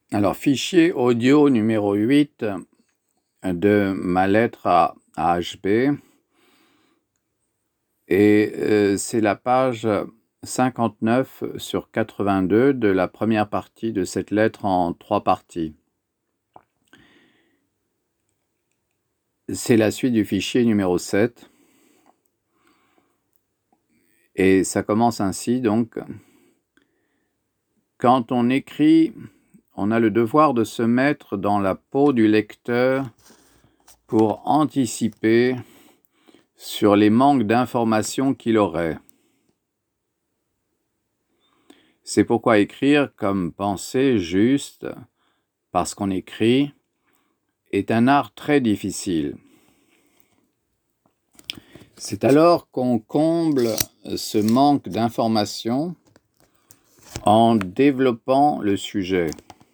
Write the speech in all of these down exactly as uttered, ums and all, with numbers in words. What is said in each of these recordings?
Alors, fichier audio numéro huit de ma lettre à, à H B. Et euh, c'est la page cinquante-neuf sur quatre-vingt-deux de la première partie de cette lettre en trois parties. C'est la suite du fichier numéro sept. Et ça commence ainsi, donc. Quand on écrit, on a le devoir de se mettre dans la peau du lecteur pour anticiper sur les manques d'informations qu'il aurait. C'est pourquoi écrire comme penser juste, parce qu'on écrit, est un art très difficile. C'est alors qu'on comble ce manque d'informations en développant le sujet.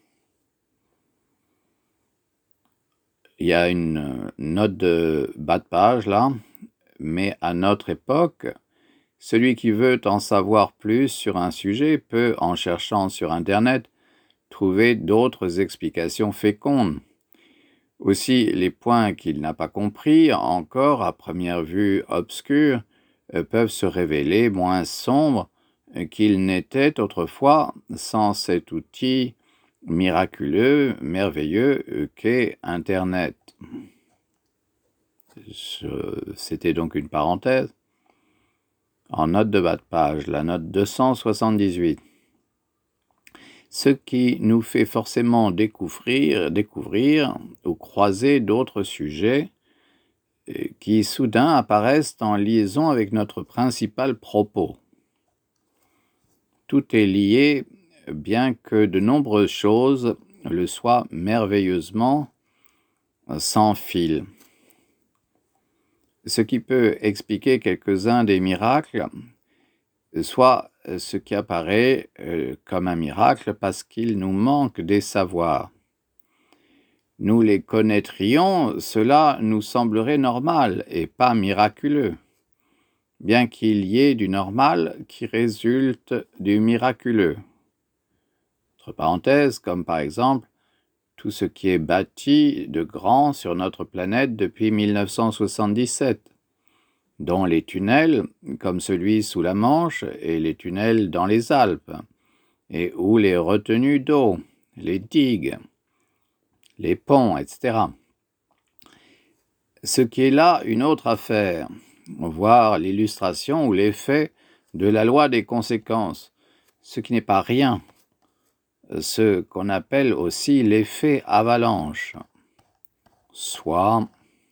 Il y a une note de bas de page là, mais à notre époque, celui qui veut en savoir plus sur un sujet peut, en cherchant sur Internet, trouver d'autres explications fécondes. Aussi, les points qu'il n'a pas compris, encore à première vue obscurs, peuvent se révéler moins sombres qu'ils n'étaient autrefois sans cet outil miraculeux, merveilleux qu'est Internet. C'était donc une parenthèse. En note de bas de page, la note deux cent soixante-dix-huit. Ce qui nous fait forcément découvrir, découvrir ou croiser d'autres sujets qui soudain apparaissent en liaison avec notre principal propos. Tout est lié, bien que de nombreuses choses le soient merveilleusement sans fil. Ce qui peut expliquer quelques-uns des miracles, soit ce qui apparaît euh, comme un miracle parce qu'il nous manque des savoirs. Nous les connaîtrions, cela nous semblerait normal et pas miraculeux, bien qu'il y ait du normal qui résulte du miraculeux. Entre parenthèses, comme par exemple tout ce qui est bâti de grand sur notre planète depuis mille neuf cent soixante-dix-sept, dont les tunnels, comme celui sous la Manche, et les tunnels dans les Alpes, et où les retenues d'eau, les digues, les ponts, et cetera. Ce qui est là une autre affaire, voir l'illustration ou l'effet de la loi des conséquences, ce qui n'est pas rien, ce qu'on appelle aussi l'effet avalanche, soit,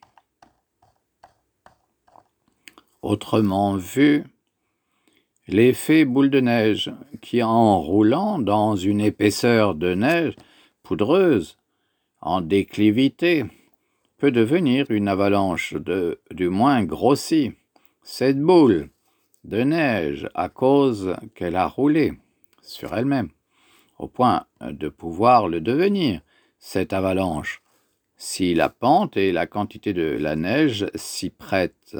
autrement vu, l'effet boule de neige qui, en roulant dans une épaisseur de neige poudreuse, en déclivité, peut devenir une avalanche, de, du moins grossie, cette boule de neige à cause qu'elle a roulé sur elle-même, au point de pouvoir le devenir, cette avalanche, si la pente et la quantité de la neige s'y prêtent.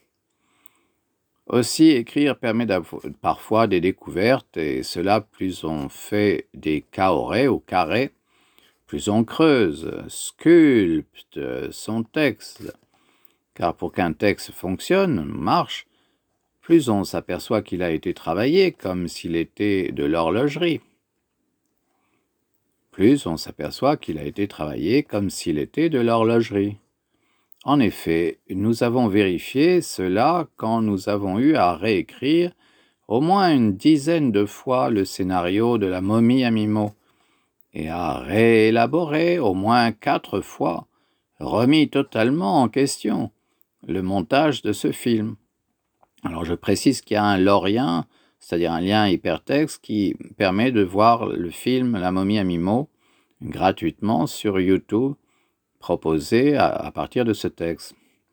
Aussi, écrire permet d'avoir parfois des découvertes, et cela plus on fait des carrés ou carrés, plus on creuse, sculpte son texte. Car pour qu'un texte fonctionne, marche, plus on s'aperçoit qu'il a été travaillé comme s'il était de l'horlogerie. Plus on s'aperçoit qu'il a été travaillé comme s'il était de l'horlogerie. En effet, nous avons vérifié cela quand nous avons eu à réécrire au moins une dizaine de fois le scénario de La momie à Mimo et à réélaborer au moins quatre fois, remis totalement en question, le montage de ce film. Alors je précise qu'il y a un lorien, c'est-à-dire un lien hypertexte qui permet de voir le film La momie à Mimo gratuitement sur YouTube, proposé à, à partir de ce texte.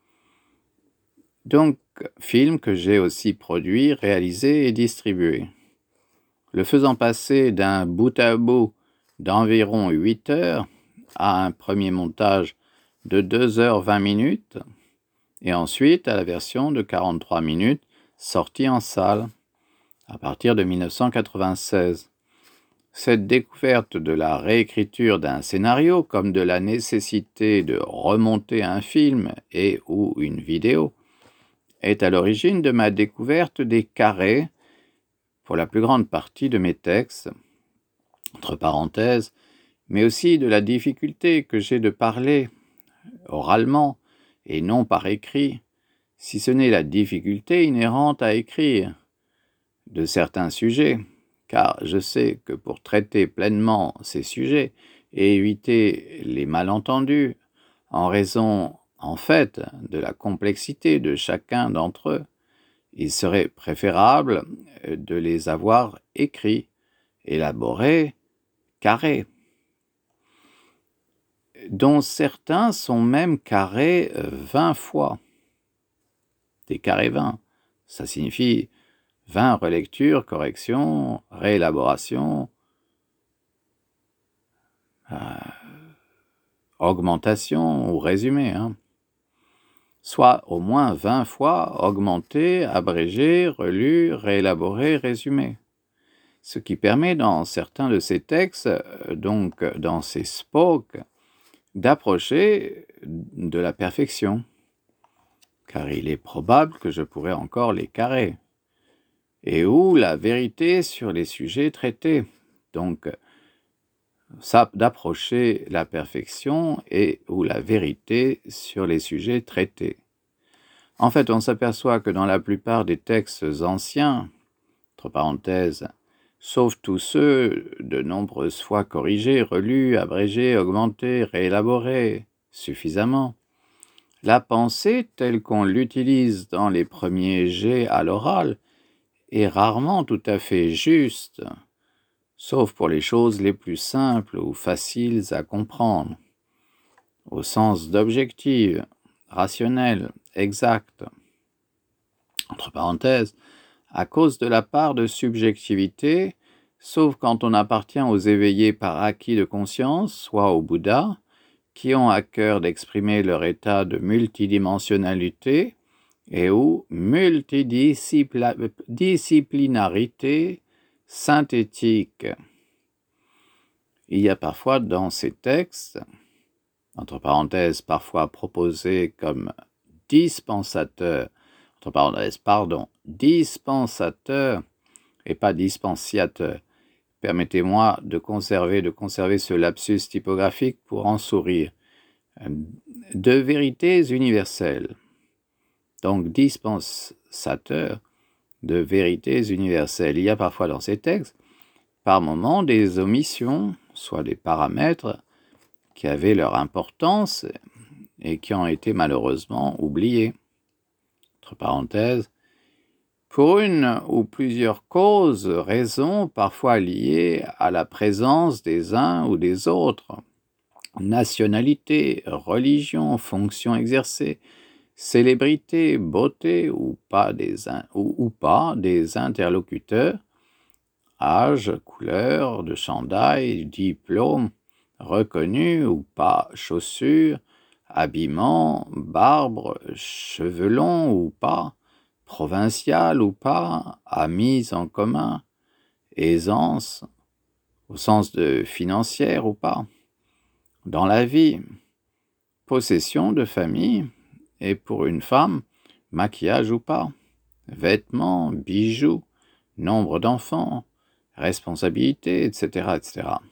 Donc, film que j'ai aussi produit, réalisé et distribué. Le faisant passer d'un bout à bout d'environ huit heures à un premier montage de deux heures vingt minutes et ensuite à la version de quarante-trois minutes sortie en salle à partir de mille neuf cent quatre-vingt-seize. Cette découverte de la réécriture d'un scénario comme de la nécessité de remonter un film et ou une vidéo est à l'origine de ma découverte des carrés pour la plus grande partie de mes textes, entre parenthèses, mais aussi de la difficulté que j'ai de parler oralement et non par écrit, si ce n'est la difficulté inhérente à écrire de certains sujets, car je sais que pour traiter pleinement ces sujets et éviter les malentendus, en raison, en fait, de la complexité de chacun d'entre eux, il serait préférable de les avoir écrits, élaborés, carrés, dont certains sont même carrés vingt fois. Des carrés vingt, ça signifie vingt relectures, corrections, réélaborations, euh, augmentations ou résumés, hein. Soit au moins vingt fois augmenté, abrégé, relu, réélaboré, résumé. Ce qui permet dans certains de ces textes, donc dans ces spokes, d'approcher de la perfection, car il est probable que je pourrais encore les carrer, et où la vérité sur les sujets traités, donc ça, d'approcher la perfection et ou la vérité sur les sujets traités. En fait, on s'aperçoit que dans la plupart des textes anciens, entre parenthèses, sauf tous ceux de nombreuses fois corrigés, relus, abrégés, augmentés, réélaborés suffisamment, la pensée telle qu'on l'utilise dans les premiers jets à l'oral est rarement tout à fait juste, sauf pour les choses les plus simples ou faciles à comprendre, au sens d'objective, rationnel, exact. Entre parenthèses, à cause de la part de subjectivité, sauf quand on appartient aux éveillés par acquis de conscience, soit au Bouddha, qui ont à cœur d'exprimer leur état de multidimensionnalité et ou multidisciplinarité synthétique. Il y a parfois dans ces textes, entre parenthèses, parfois proposés comme dispensateurs, entre parenthèses, pardon, dispensateur et pas dispensiateur. Permettez-moi de conserver, de conserver ce lapsus typographique pour en sourire. De vérités universelles. Donc, dispensateur de vérités universelles. Il y a parfois dans ces textes, par moments, des omissions, soit des paramètres qui avaient leur importance et qui ont été malheureusement oubliés. Entre parenthèses, pour une ou plusieurs causes, raisons, parfois liées à la présence des uns ou des autres, nationalité, religion, fonction exercée, célébrité, beauté ou pas des, in- ou, ou pas des interlocuteurs, âge, couleur de chandail, diplôme, reconnu ou pas, chaussures, habillement, barbe, cheveux longs ou pas, provincial ou pas, amis en commun, aisance, au sens de financière ou pas, dans la vie, possession de famille, et pour une femme, maquillage ou pas, vêtements, bijoux, nombre d'enfants, responsabilité, et cetera, et cetera.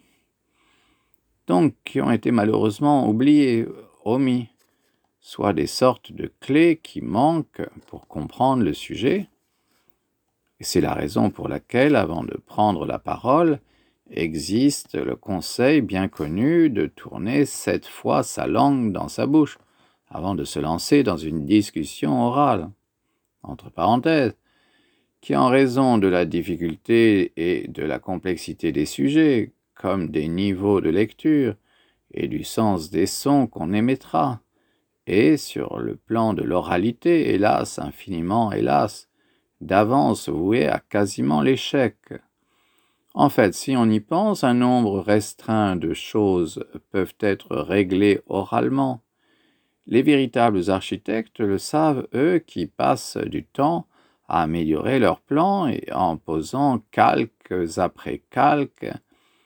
Donc, qui ont été malheureusement oubliés, omis, soit des sortes de clés qui manquent pour comprendre le sujet. Et c'est la raison pour laquelle, avant de prendre la parole, existe le conseil bien connu de tourner sept fois sa langue dans sa bouche, avant de se lancer dans une discussion orale. Entre parenthèses, qui en raison de la difficulté et de la complexité des sujets, comme des niveaux de lecture et du sens des sons qu'on émettra, et sur le plan de l'oralité, hélas, infiniment, hélas, d'avance voué à quasiment l'échec. En fait, si on y pense, un nombre restreint de choses peuvent être réglées oralement. Les véritables architectes le savent, eux, qui passent du temps à améliorer leurs plans et en posant calques après calques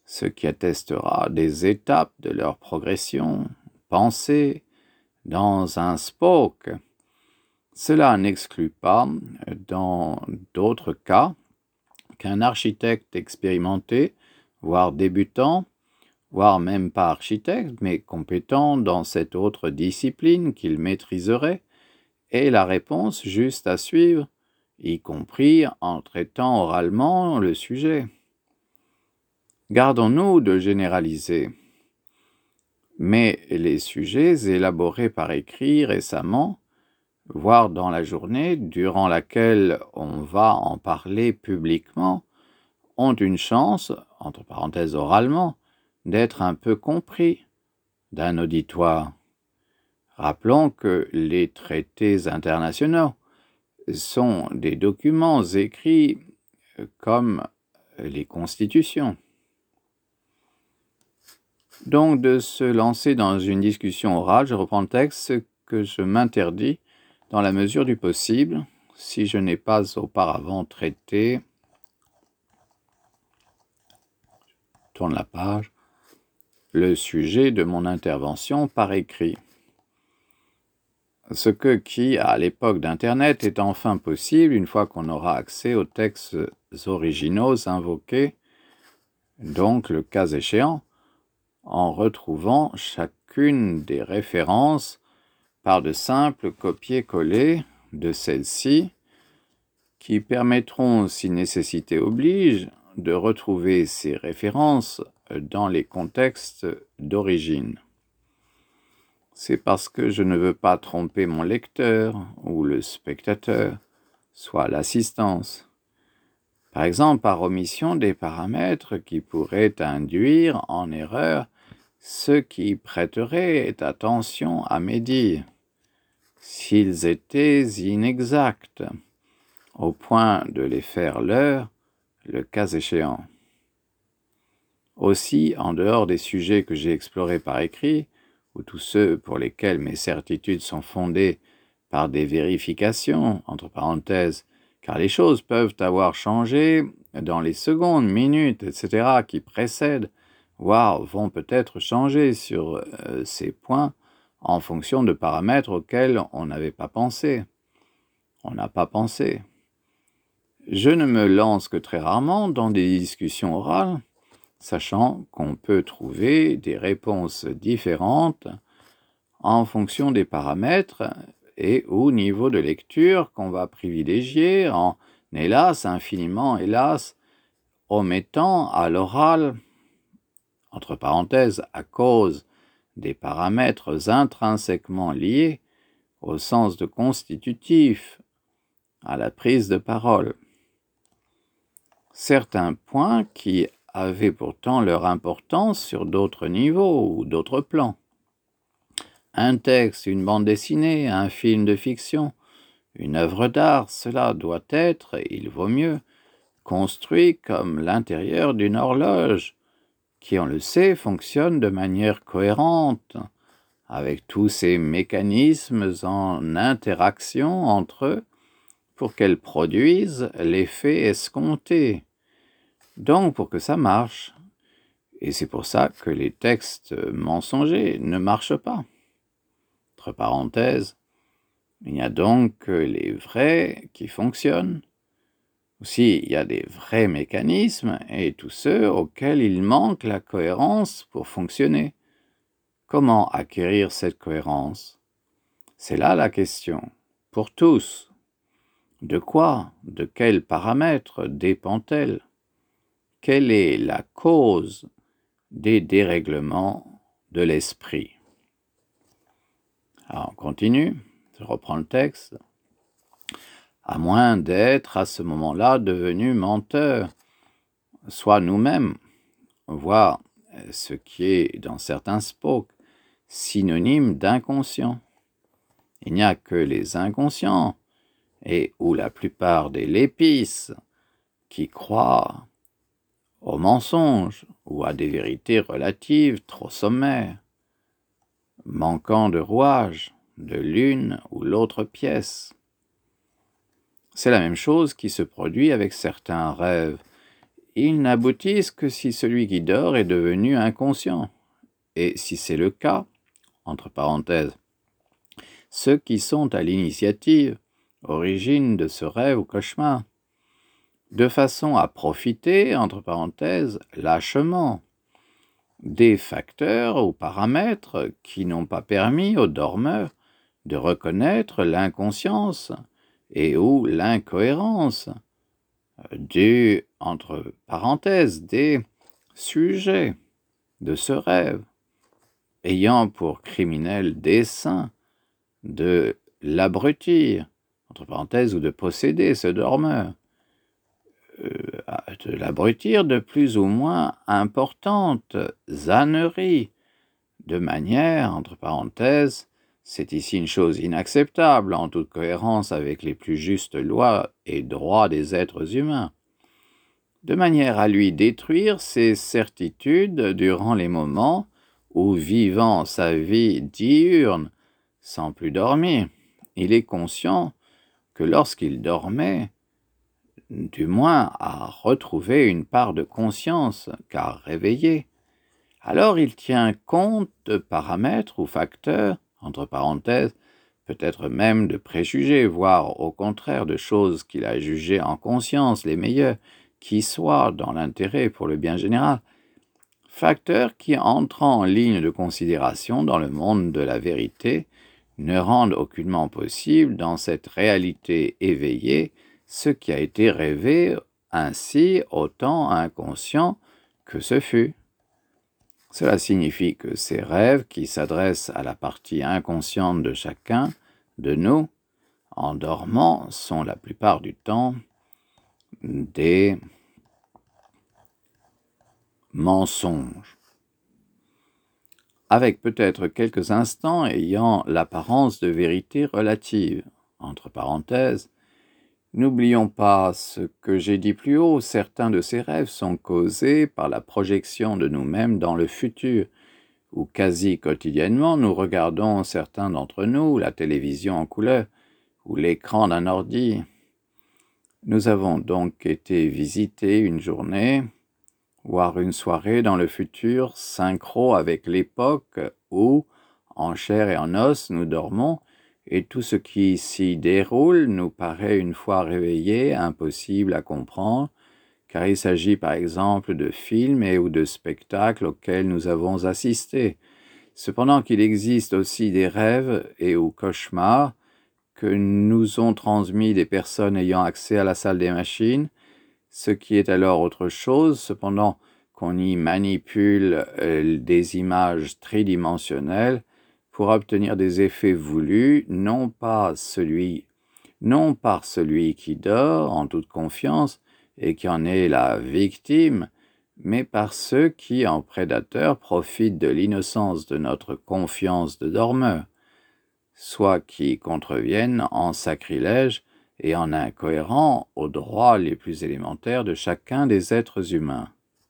ce qui attestera des étapes de leur progression pensée dans un spoke. Cela n'exclut pas, dans d'autres cas, qu'un architecte expérimenté, voire débutant, voire même pas architecte, mais compétent dans cette autre discipline qu'il maîtriserait, ait la réponse juste à suivre, y compris en traitant oralement le sujet. Gardons-nous de généraliser. Mais les sujets élaborés par écrit récemment, voire dans la journée durant laquelle on va en parler publiquement, ont une chance, entre parenthèses oralement, d'être un peu compris d'un auditoire. Rappelons que les traités internationaux sont des documents écrits comme les constitutions. Donc, de se lancer dans une discussion orale, je reprends le texte, ce que je m'interdis dans la mesure du possible, si je n'ai pas auparavant traité, je tourne la page, le sujet de mon intervention par écrit. Ce que qui, à l'époque d'Internet, est enfin possible une fois qu'on aura accès aux textes originaux invoqués, donc le cas échéant, en retrouvant chacune des références par de simples copier-coller de celles-ci, qui permettront, si nécessité oblige, de retrouver ces références dans les contextes d'origine. C'est parce que je ne veux pas tromper mon lecteur ou le spectateur, soit l'assistance. Par exemple, par omission des paramètres qui pourraient induire en erreur ceux qui prêteraient attention à mes dires, s'ils étaient inexacts, au point de les faire leur, le cas échéant. Aussi, en dehors des sujets que j'ai explorés par écrit, ou tous ceux pour lesquels mes certitudes sont fondées par des vérifications, entre parenthèses, car les choses peuvent avoir changé dans les secondes, minutes, et cetera qui précèdent, voire vont peut-être changer sur euh, ces points en fonction de paramètres auxquels on n'avait pas pensé. On n'a pas pensé. Je ne me lance que très rarement dans des discussions orales, sachant qu'on peut trouver des réponses différentes en fonction des paramètres et au niveau de lecture qu'on va privilégier en, hélas, infiniment, hélas, omettant à l'oral, entre parenthèses, à cause des paramètres intrinsèquement liés au sens de constitutif, à la prise de parole. Certains points qui avaient pourtant leur importance sur d'autres niveaux ou d'autres plans. Un texte, une bande dessinée, un film de fiction, une œuvre d'art, cela doit être, et il vaut mieux, construit comme l'intérieur d'une horloge, qui, on le sait, fonctionne de manière cohérente, avec tous ces mécanismes en interaction entre eux, pour qu'elle produise l'effet escompté. Donc, pour que ça marche. Et c'est pour ça que les textes mensongers ne marchent pas. Entre parenthèses, il n'y a donc que les vrais qui fonctionnent. Aussi, il y a des vrais mécanismes et tous ceux auxquels il manque la cohérence pour fonctionner. Comment acquérir cette cohérence? C'est là la question. Pour tous. De quoi, de quels paramètres dépend-elle? Quelle est la cause des dérèglements de l'esprit? Alors, on continue, je reprends le texte. À moins d'être à ce moment-là devenus menteurs, soit nous-mêmes, voire ce qui est dans certains spokes, synonyme d'inconscient. Il n'y a que les inconscients, et où la plupart des lépisses, qui croient aux mensonges ou à des vérités relatives trop sommaires, manquant de rouage de l'une ou l'autre pièce. C'est la même chose qui se produit avec certains rêves. ils n'aboutissent que si celui qui dort est devenu inconscient. Et si c'est le cas, entre parenthèses, ceux qui sont à l'initiative, origine de ce rêve ou cauchemar, de façon à profiter, entre parenthèses, lâchement, des facteurs ou paramètres qui n'ont pas permis au dormeur de reconnaître l'inconscience et ou l'incohérence du, entre parenthèses, des sujets de ce rêve, ayant pour criminel dessein de l'abrutir, entre parenthèses, ou de posséder ce dormeur, euh, de l'abrutir de plus ou moins importantes âneries, de manière, entre parenthèses, c'est ici une chose inacceptable en toute cohérence avec les plus justes lois et droits des êtres humains, de manière à lui détruire ses certitudes durant les moments où, vivant sa vie diurne, sans plus dormir, il est conscient que lorsqu'il dormait, du moins à retrouver une part de conscience, car réveillé, alors il tient compte de paramètres ou facteurs, entre parenthèses, peut-être même de préjugés, voire au contraire de choses qu'il a jugées en conscience les meilleures, qui soient dans l'intérêt pour le bien général, facteurs qui, entrant en ligne de considération dans le monde de la vérité, ne rendent aucunement possible dans cette réalité éveillée ce qui a été rêvé ainsi autant inconscient que ce fut. Cela signifie que ces rêves qui s'adressent à la partie inconsciente de chacun de nous, en dormant, sont la plupart du temps des mensonges, avec peut-être quelques instants ayant l'apparence de vérité relative. Entre parenthèses, n'oublions pas ce que j'ai dit plus haut, certains de ces rêves sont causés par la projection de nous-mêmes dans le futur, où quasi quotidiennement nous regardons certains d'entre nous la télévision en couleur ou l'écran d'un ordi. Nous avons donc été visiter une journée, voire une soirée dans le futur, synchro avec l'époque où, en chair et en os, nous dormons, et tout ce qui s'y déroule nous paraît, une fois réveillés, impossible à comprendre, car il s'agit par exemple de films et ou de spectacles auxquels nous avons assisté. Cependant qu'il existe aussi des rêves et ou cauchemars que nous ont transmis des personnes ayant accès à la salle des machines, ce qui est alors autre chose, cependant qu'on y manipule euh, des images tridimensionnelles pour obtenir des effets voulus, non pas celui, non par celui qui dort en toute confiance et qui en est la victime, mais par ceux qui, en prédateurs, profitent de l'innocence de notre confiance de dormeur, soit qui contreviennent en sacrilège et en incohérent aux droits les plus élémentaires de chacun des êtres humains.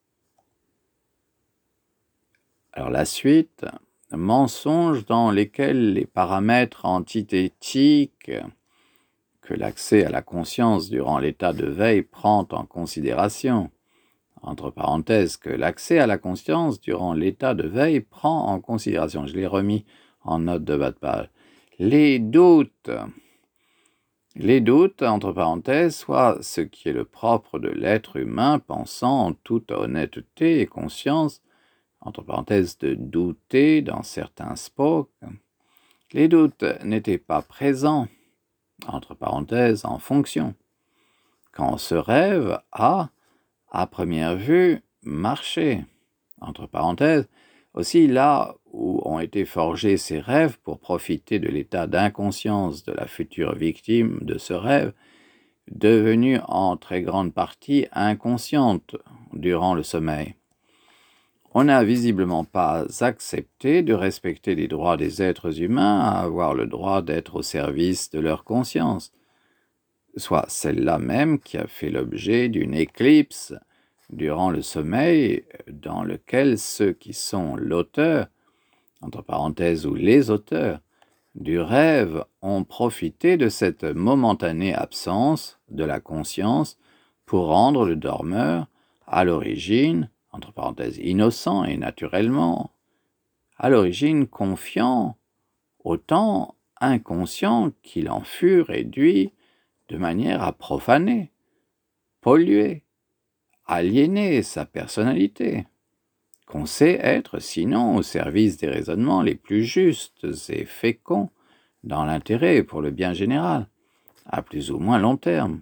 Alors la suite, mensonges dans lesquels les paramètres antithétiques que l'accès à la conscience durant l'état de veille prend en considération, entre parenthèses, que l'accès à la conscience durant l'état de veille prend en considération, je l'ai remis en note de bas de page, les doutes, les doutes, entre parenthèses, soit ce qui est le propre de l'être humain pensant en toute honnêteté et conscience, entre parenthèses, de douter dans certains spots, les doutes n'étaient pas présents, entre parenthèses, en fonction, quand ce rêve a, à première vue, marché, entre parenthèses, aussi là où ont été forgés ces rêves pour profiter de l'état d'inconscience de la future victime de ce rêve, devenue en très grande partie inconsciente durant le sommeil. On n'a visiblement pas accepté de respecter les droits des êtres humains à avoir le droit d'être au service de leur conscience, soit celle-là même qui a fait l'objet d'une éclipse durant le sommeil dans lequel ceux qui sont l'auteur, entre parenthèses ou les auteurs, du rêve ont profité de cette momentanée absence de la conscience pour rendre le dormeur, à l'origine, entre parenthèses, innocent et naturellement, à l'origine confiant, autant inconscient qu'il en fut réduit de manière à profaner, polluer, aliéner sa personnalité, qu'on sait être sinon au service des raisonnements les plus justes et féconds dans l'intérêt pour le bien général, à plus ou moins long terme.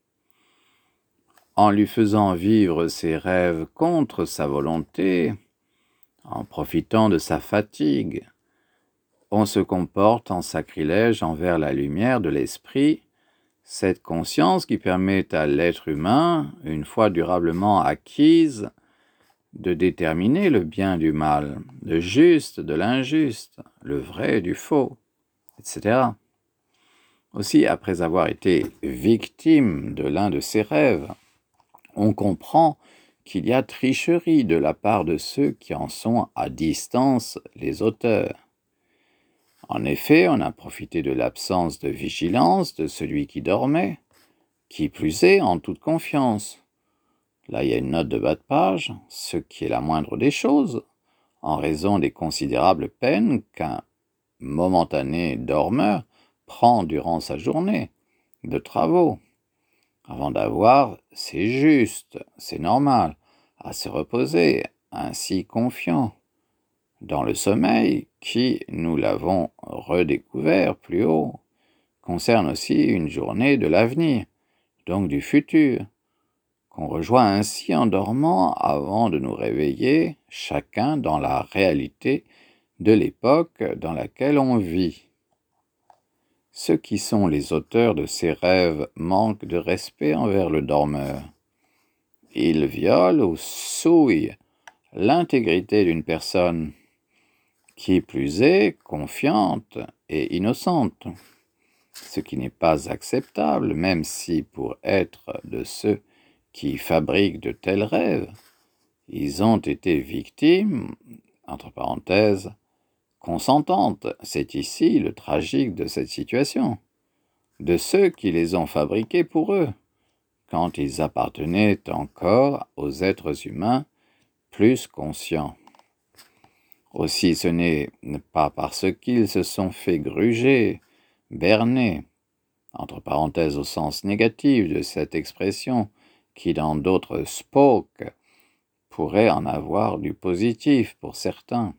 En lui faisant vivre ses rêves contre sa volonté, en profitant de sa fatigue, on se comporte en sacrilège envers la lumière de l'esprit, cette conscience qui permet à l'être humain, une fois durablement acquise, de déterminer le bien du mal, le juste de l'injuste, le vrai du faux, et cetera. Aussi, après avoir été victime de l'un de ses rêves, on comprend qu'il y a tricherie de la part de ceux qui en sont à distance les auteurs. En effet, on a profité de l'absence de vigilance de celui qui dormait, qui plus est en toute confiance. Là, il y a une note de bas de page, ce qui est la moindre des choses, en raison des considérables peines qu'un momentané dormeur prend durant sa journée de travaux, avant d'avoir, c'est juste, c'est normal, à se reposer, ainsi confiant. Dans le sommeil, qui, nous l'avons redécouvert plus haut, concerne aussi une journée de l'avenir, donc du futur, qu'on rejoint ainsi en dormant avant de nous réveiller, chacun dans la réalité de l'époque dans laquelle on vit. Ceux qui sont les auteurs de ces rêves manquent de respect envers le dormeur. Ils violent ou souillent l'intégrité d'une personne, qui plus est confiante et innocente, ce qui n'est pas acceptable, même si pour être de ceux qui fabriquent de tels rêves, ils ont été victimes, entre parenthèses, consentantes, c'est ici le tragique de cette situation, de ceux qui les ont fabriqués pour eux, quand ils appartenaient encore aux êtres humains plus conscients. Aussi, ce n'est pas parce qu'ils se sont fait gruger, berner, entre parenthèses au sens négatif de cette expression, qui dans d'autres spoke pourrait en avoir du positif pour certains,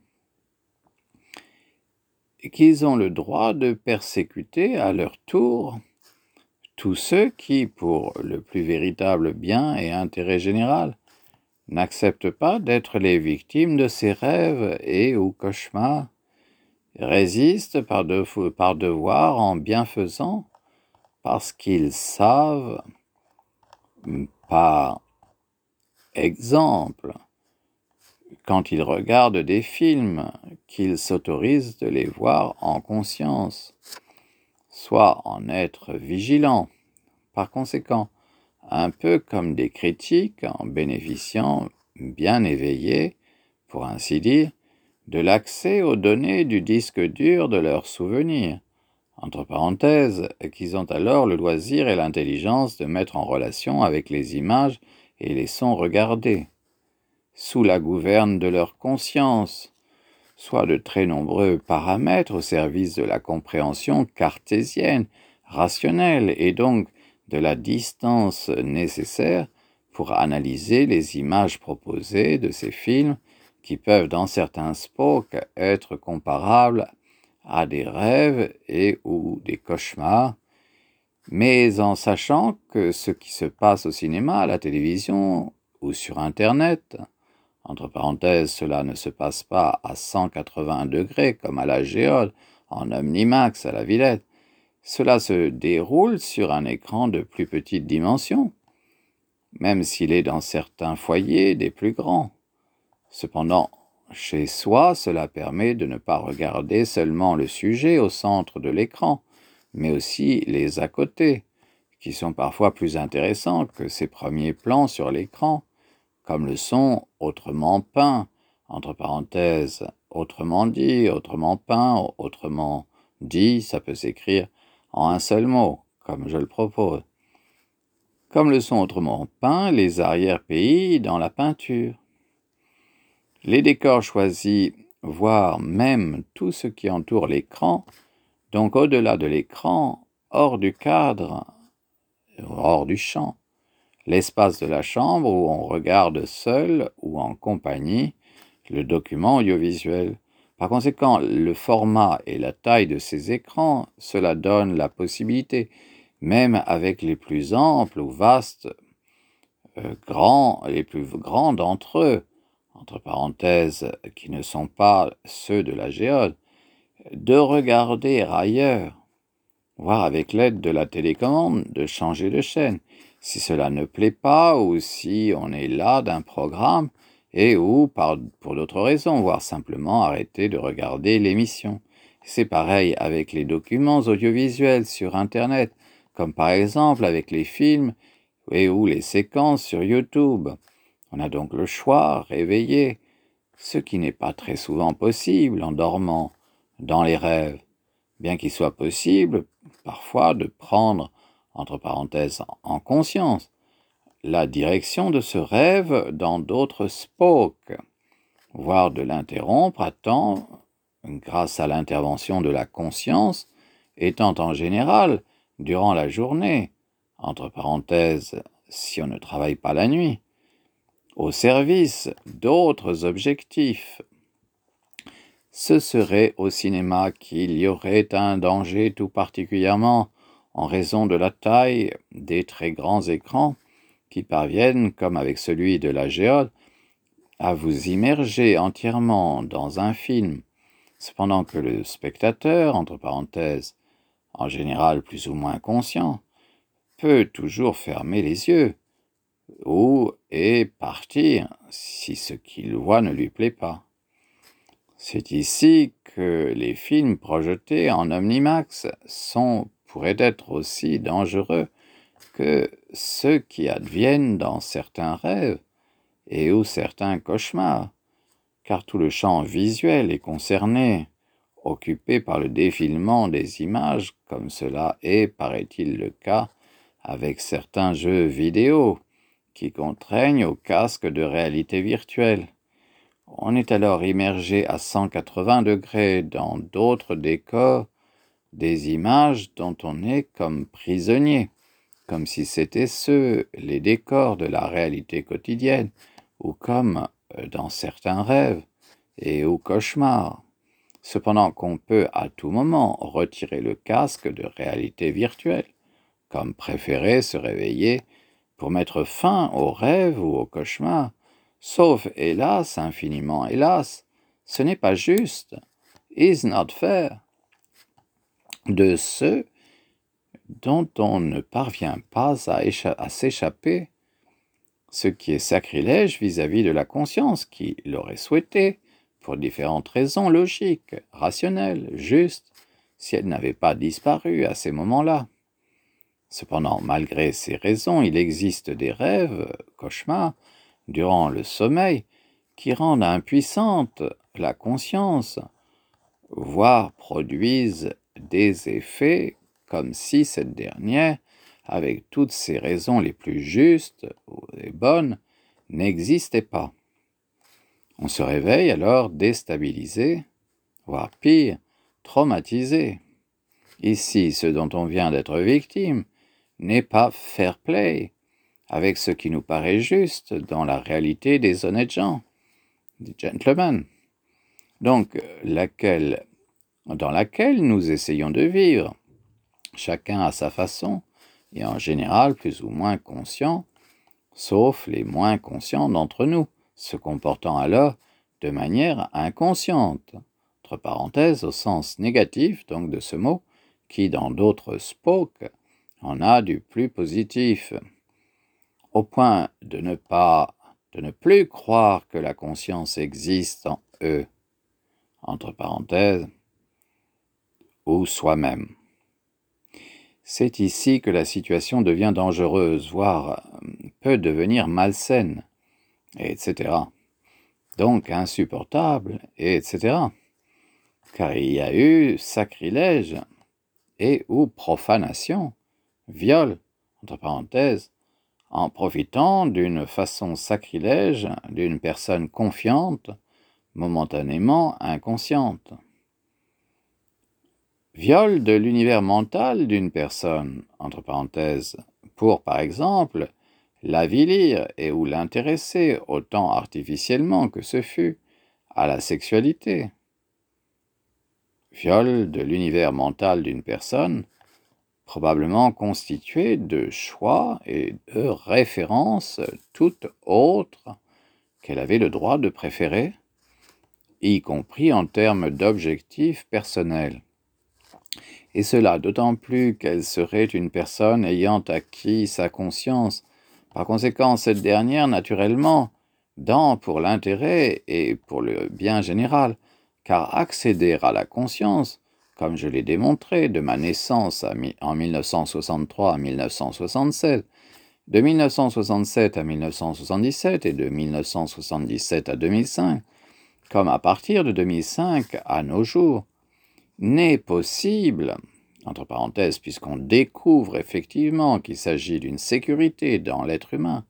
et qu'ils ont le droit de persécuter à leur tour tous ceux qui, pour le plus véritable bien et intérêt général, n'acceptent pas d'être les victimes de ces rêves et ou cauchemars, résistent par, de, par devoir en bienfaisant, parce qu'ils savent, par exemple, quand ils regardent des films, qu'ils s'autorisent de les voir en conscience, soit en être vigilants, par conséquent, un peu comme des critiques en bénéficiant, bien éveillés, pour ainsi dire, de l'accès aux données du disque dur de leurs souvenirs, entre parenthèses, qu'ils ont alors le loisir et l'intelligence de mettre en relation avec les images et les sons regardés, sous la gouverne de leur conscience, soit de très nombreux paramètres au service de la compréhension cartésienne, rationnelle, et donc de la distance nécessaire pour analyser les images proposées de ces films qui peuvent dans certains spokes être comparables à des rêves et ou des cauchemars, mais en sachant que ce qui se passe au cinéma, à la télévision ou sur Internet, entre parenthèses, cela ne se passe pas à cent quatre-vingts degrés comme à la Géode, en Omnimax à la Villette. Cela se déroule sur un écran de plus petite dimension, même s'il est dans certains foyers des plus grands. Cependant, chez soi, cela permet de ne pas regarder seulement le sujet au centre de l'écran, mais aussi les à côté, qui sont parfois plus intéressants que ces premiers plans sur l'écran, comme le sont autrement peint, entre parenthèses, autrement dit, autrement peint, autrement dit, ça peut s'écrire en un seul mot, comme je le propose, comme le sont autrement peints les arrière-pays dans la peinture. Les décors choisis, voire même tout ce qui entoure l'écran, donc au-delà de l'écran, hors du cadre, hors du champ, l'espace de la chambre où on regarde seul ou en compagnie le document audiovisuel. Par conséquent, le format et la taille de ces écrans, cela donne la possibilité, même avec les plus amples ou vastes, euh, grands, les plus grands d'entre eux, entre parenthèses, qui ne sont pas ceux de la géode, de regarder ailleurs, voire avec l'aide de la télécommande, de changer de chaîne, si cela ne plaît pas ou si on est las d'un programme et ou par, pour d'autres raisons, voire simplement arrêter de regarder l'émission. C'est pareil avec les documents audiovisuels sur Internet, comme par exemple avec les films et ou les séquences sur YouTube. On a donc le choix, réveillé, ce qui n'est pas très souvent possible en dormant, dans les rêves, bien qu'il soit possible parfois de prendre, entre parenthèses, en conscience, la direction de ce rêve dans d'autres spokes, voire de l'interrompre à temps, grâce à l'intervention de la conscience, étant en général, durant la journée, entre parenthèses, si on ne travaille pas la nuit, au service d'autres objectifs. Ce serait au cinéma qu'il y aurait un danger tout particulièrement en raison de la taille des très grands écrans qui parviennent, comme avec celui de la géode, à vous immerger entièrement dans un film, cependant que le spectateur, entre parenthèses, en général plus ou moins conscient, peut toujours fermer les yeux ou et partir si ce qu'il voit ne lui plaît pas. C'est ici que les films projetés en Omnimax sont, pourraient être aussi dangereux que ceux qui adviennent dans certains rêves et ou certains cauchemars, car tout le champ visuel est concerné, occupé par le défilement des images, comme cela est, paraît-il, le cas avec certains jeux vidéo qui contraignent au casque de réalité virtuelle. On est alors immergé à cent quatre-vingts degrés dans d'autres décors, des images dont on est comme prisonnier, comme si c'était ceux, les décors de la réalité quotidienne, ou comme dans certains rêves et ou cauchemars. Cependant qu'on peut à tout moment retirer le casque de réalité virtuelle, comme préférer se réveiller pour mettre fin aux rêves ou aux cauchemars, sauf, hélas, infiniment hélas, ce n'est pas juste, is not fair, de ceux dont on ne parvient pas à, à s'échapper, ce qui est sacrilège vis-à-vis de la conscience qui l'aurait souhaité, pour différentes raisons logiques, rationnelles, justes, si elle n'avait pas disparu à ces moments-là. Cependant, malgré ces raisons, il existe des rêves, cauchemars, durant le sommeil, qui rendent impuissante la conscience, voire produisent des effets comme si cette dernière, avec toutes ses raisons les plus justes et bonnes, n'existait pas. On se réveille alors déstabilisé, voire pire, traumatisé. Ici, ce dont on vient d'être victime n'est pas fair play, avec ce qui nous paraît juste dans la réalité des honnêtes gens, des gentlemen, donc laquelle, dans laquelle nous essayons de vivre, chacun à sa façon, et en général plus ou moins conscient, sauf les moins conscients d'entre nous, se comportant alors de manière inconsciente, entre parenthèses au sens négatif donc de ce mot, qui dans d'autres spokes en a du plus positif, au point de ne pas, de ne plus croire que la conscience existe en eux, entre parenthèses, ou soi-même. C'est ici que la situation devient dangereuse, voire peut devenir malsaine, et cetera. Donc insupportable, et cetera. Car il y a eu sacrilège et ou profanation, viol, entre parenthèses, en profitant d'une façon sacrilège d'une personne confiante, momentanément inconsciente. Viol de l'univers mental d'une personne, entre parenthèses, pour, par exemple, l'avilir et ou l'intéresser, autant artificiellement que ce fut, à la sexualité. Viol de l'univers mental d'une personne, probablement constitué de choix et de références toutes autres qu'elle avait le droit de préférer, y compris en termes d'objectifs personnels. Et cela d'autant plus qu'elle serait une personne ayant acquis sa conscience. Par conséquent, cette dernière, naturellement, dans pour l'intérêt et pour le bien général, car accéder à la conscience, comme je l'ai démontré de ma naissance en mille neuf cent soixante-trois à mille neuf cent soixante-sept, de mille neuf cent soixante-sept à mille neuf cent soixante-dix-sept et de mille neuf cent soixante-dix-sept à deux mille cinq, comme à partir de deux mille cinq à nos jours, n'est possible, entre parenthèses, puisqu'on découvre effectivement qu'il s'agit d'une sécurité dans l'être humain,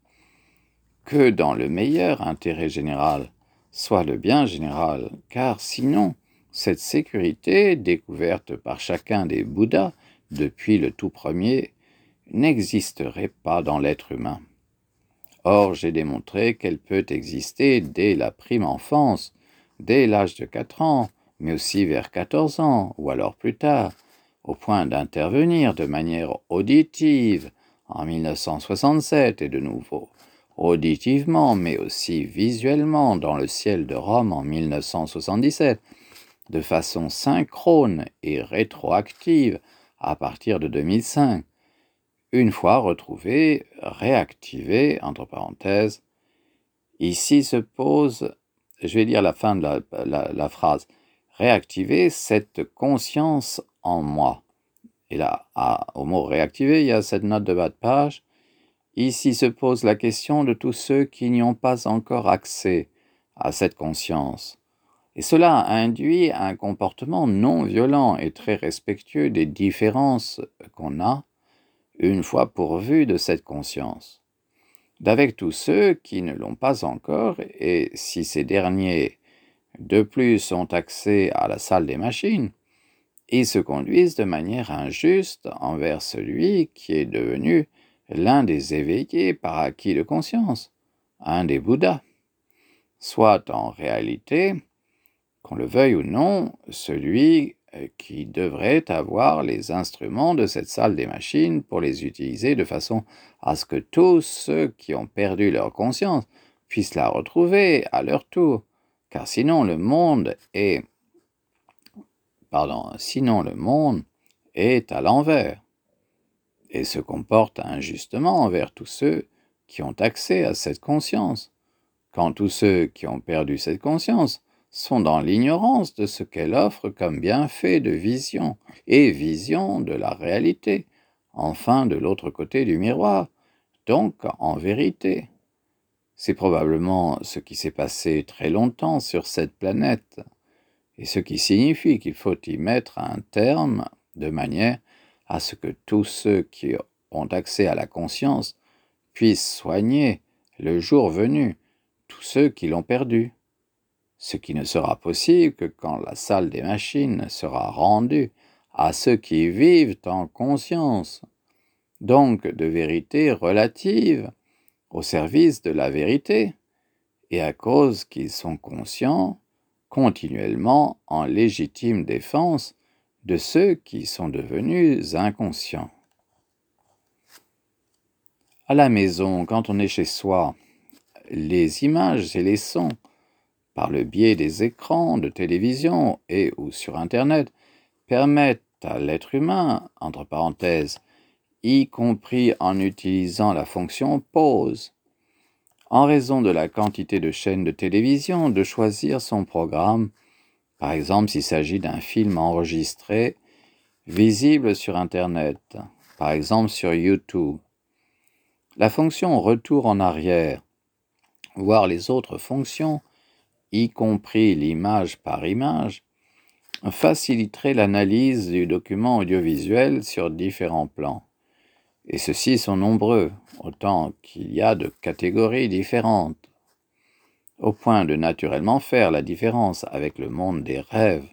que dans le meilleur intérêt général, soit le bien général, car sinon, cette sécurité, découverte par chacun des Bouddhas depuis le tout premier, n'existerait pas dans l'être humain. Or, j'ai démontré qu'elle peut exister dès la prime enfance, dès l'âge de quatre ans, mais aussi vers quatorze ans, ou alors plus tard, au point d'intervenir de manière auditive en mille neuf cent soixante-sept et de nouveau auditivement, mais aussi visuellement dans le ciel de Rome en mille neuf cent soixante-dix-sept, de façon synchrone et rétroactive à partir de deux mille cinq, une fois retrouvée, réactivée, entre parenthèses. Ici se pose, je vais dire la fin de la, la, la phrase, réactiver cette conscience en moi. Et là, à, au mot réactiver, il y a cette note de bas de page. Ici se pose la question de tous ceux qui n'y ont pas encore accès à cette conscience. Et cela induit un comportement non violent et très respectueux des différences qu'on a, une fois pourvus de cette conscience. D'avec tous ceux qui ne l'ont pas encore, et si ces derniers, de plus, ont accès à la salle des machines, ils se conduisent de manière injuste envers celui qui est devenu l'un des éveillés par acquis de conscience, un des Bouddhas, soit en réalité, qu'on le veuille ou non, celui qui devrait avoir les instruments de cette salle des machines pour les utiliser de façon à ce que tous ceux qui ont perdu leur conscience puissent la retrouver à leur tour, car sinon le monde est, pardon, sinon le monde est à l'envers et se comporte injustement envers tous ceux qui ont accès à cette conscience, quand tous ceux qui ont perdu cette conscience sont dans l'ignorance de ce qu'elle offre comme bienfait de vision et vision de la réalité, enfin de l'autre côté du miroir, donc en vérité. C'est probablement ce qui s'est passé très longtemps sur cette planète, et ce qui signifie qu'il faut y mettre un terme de manière à ce que tous ceux qui ont accès à la conscience puissent soigner, le jour venu, tous ceux qui l'ont perdu. Ce qui ne sera possible que quand la salle des machines sera rendue à ceux qui vivent en conscience, donc de vérité relative, au service de la vérité, et à cause qu'ils sont conscients, continuellement en légitime défense de ceux qui sont devenus inconscients. À la maison, quand on est chez soi, les images et les sons, par le biais des écrans de télévision et ou sur Internet, permettent à l'être humain, entre parenthèses, y compris en utilisant la fonction pause, en raison de la quantité de chaînes de télévision, de choisir son programme, par exemple s'il s'agit d'un film enregistré, visible sur Internet, par exemple sur YouTube. La fonction retour en arrière, voire les autres fonctions, y compris l'image par image, faciliterait l'analyse du document audiovisuel sur différents plans. Et ceux-ci sont nombreux, autant qu'il y a de catégories différentes, au point de naturellement faire la différence avec le monde des rêves,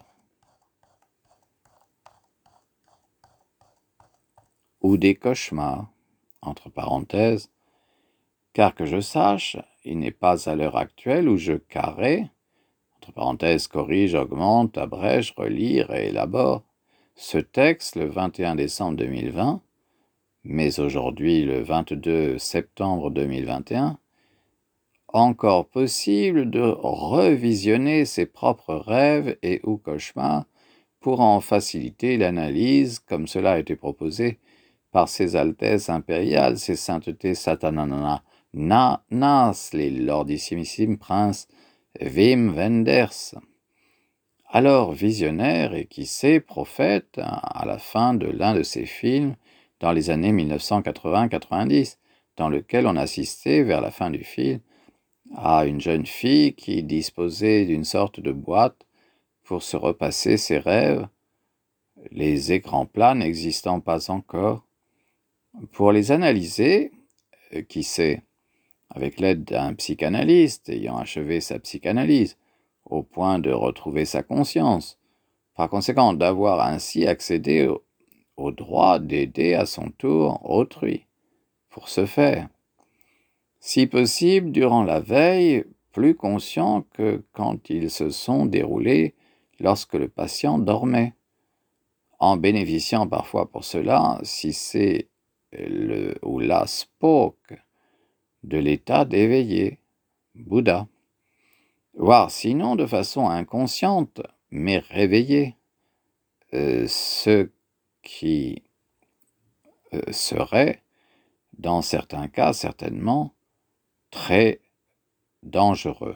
ou des cauchemars, entre parenthèses, car que je sache, il n'est pas à l'heure actuelle où je carrai, entre parenthèses, corrige, augmente, abrège, relie, réélabore, ce texte le vingt et un décembre deux mille vingt, mais aujourd'hui le vingt-deux septembre deux mille vingt et un, encore possible de revisionner ses propres rêves et ou cauchemars pour en faciliter l'analyse, comme cela a été proposé par ses Altesses impériales, ses saintetés satanana na nas, les lordissimissim princes Wim Wenders. Alors visionnaire et qui sait prophète à la fin de l'un de ses films dans les années mille neuf cent quatre-vingts quatre-vingt-dix, dans lequel on assistait vers la fin du film à une jeune fille qui disposait d'une sorte de boîte pour se repasser ses rêves, les écrans plats n'existant pas encore. Pour les analyser, euh, qui sait, avec l'aide d'un psychanalyste ayant achevé sa psychanalyse, au point de retrouver sa conscience, par conséquent d'avoir ainsi accédé au, au droit d'aider à son tour autrui, pour ce faire. Si possible, durant la veille, plus conscient que quand ils se sont déroulés lorsque le patient dormait, en bénéficiant parfois pour cela, si c'est le ou la spoke, de l'état d'éveillé, Bouddha, voire sinon de façon inconsciente, mais réveillée, euh, ce qui euh, serait, dans certains cas certainement, très dangereux.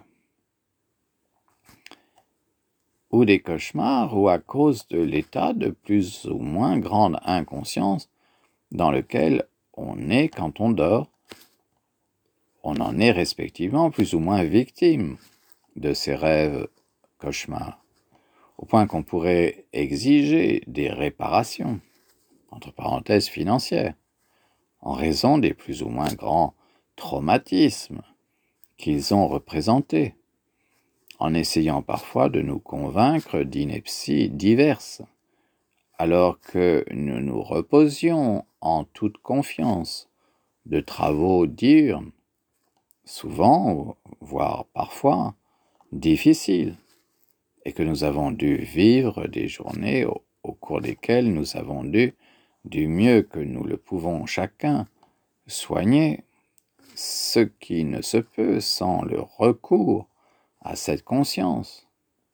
Ou des cauchemars, ou à cause de l'état de plus ou moins grande inconscience dans lequel on est quand on dort, on en est respectivement plus ou moins victime de ces rêves cauchemars, au point qu'on pourrait exiger des réparations, entre parenthèses financières, en raison des plus ou moins grands traumatismes qu'ils ont représentés, en essayant parfois de nous convaincre d'inepties diverses, alors que nous nous reposions en toute confiance de travaux diurnes, souvent, voire parfois, difficiles, et que nous avons dû vivre des journées au, au cours desquelles nous avons dû, du mieux que nous le pouvons chacun, soigner ce qui ne se peut sans le recours à cette conscience.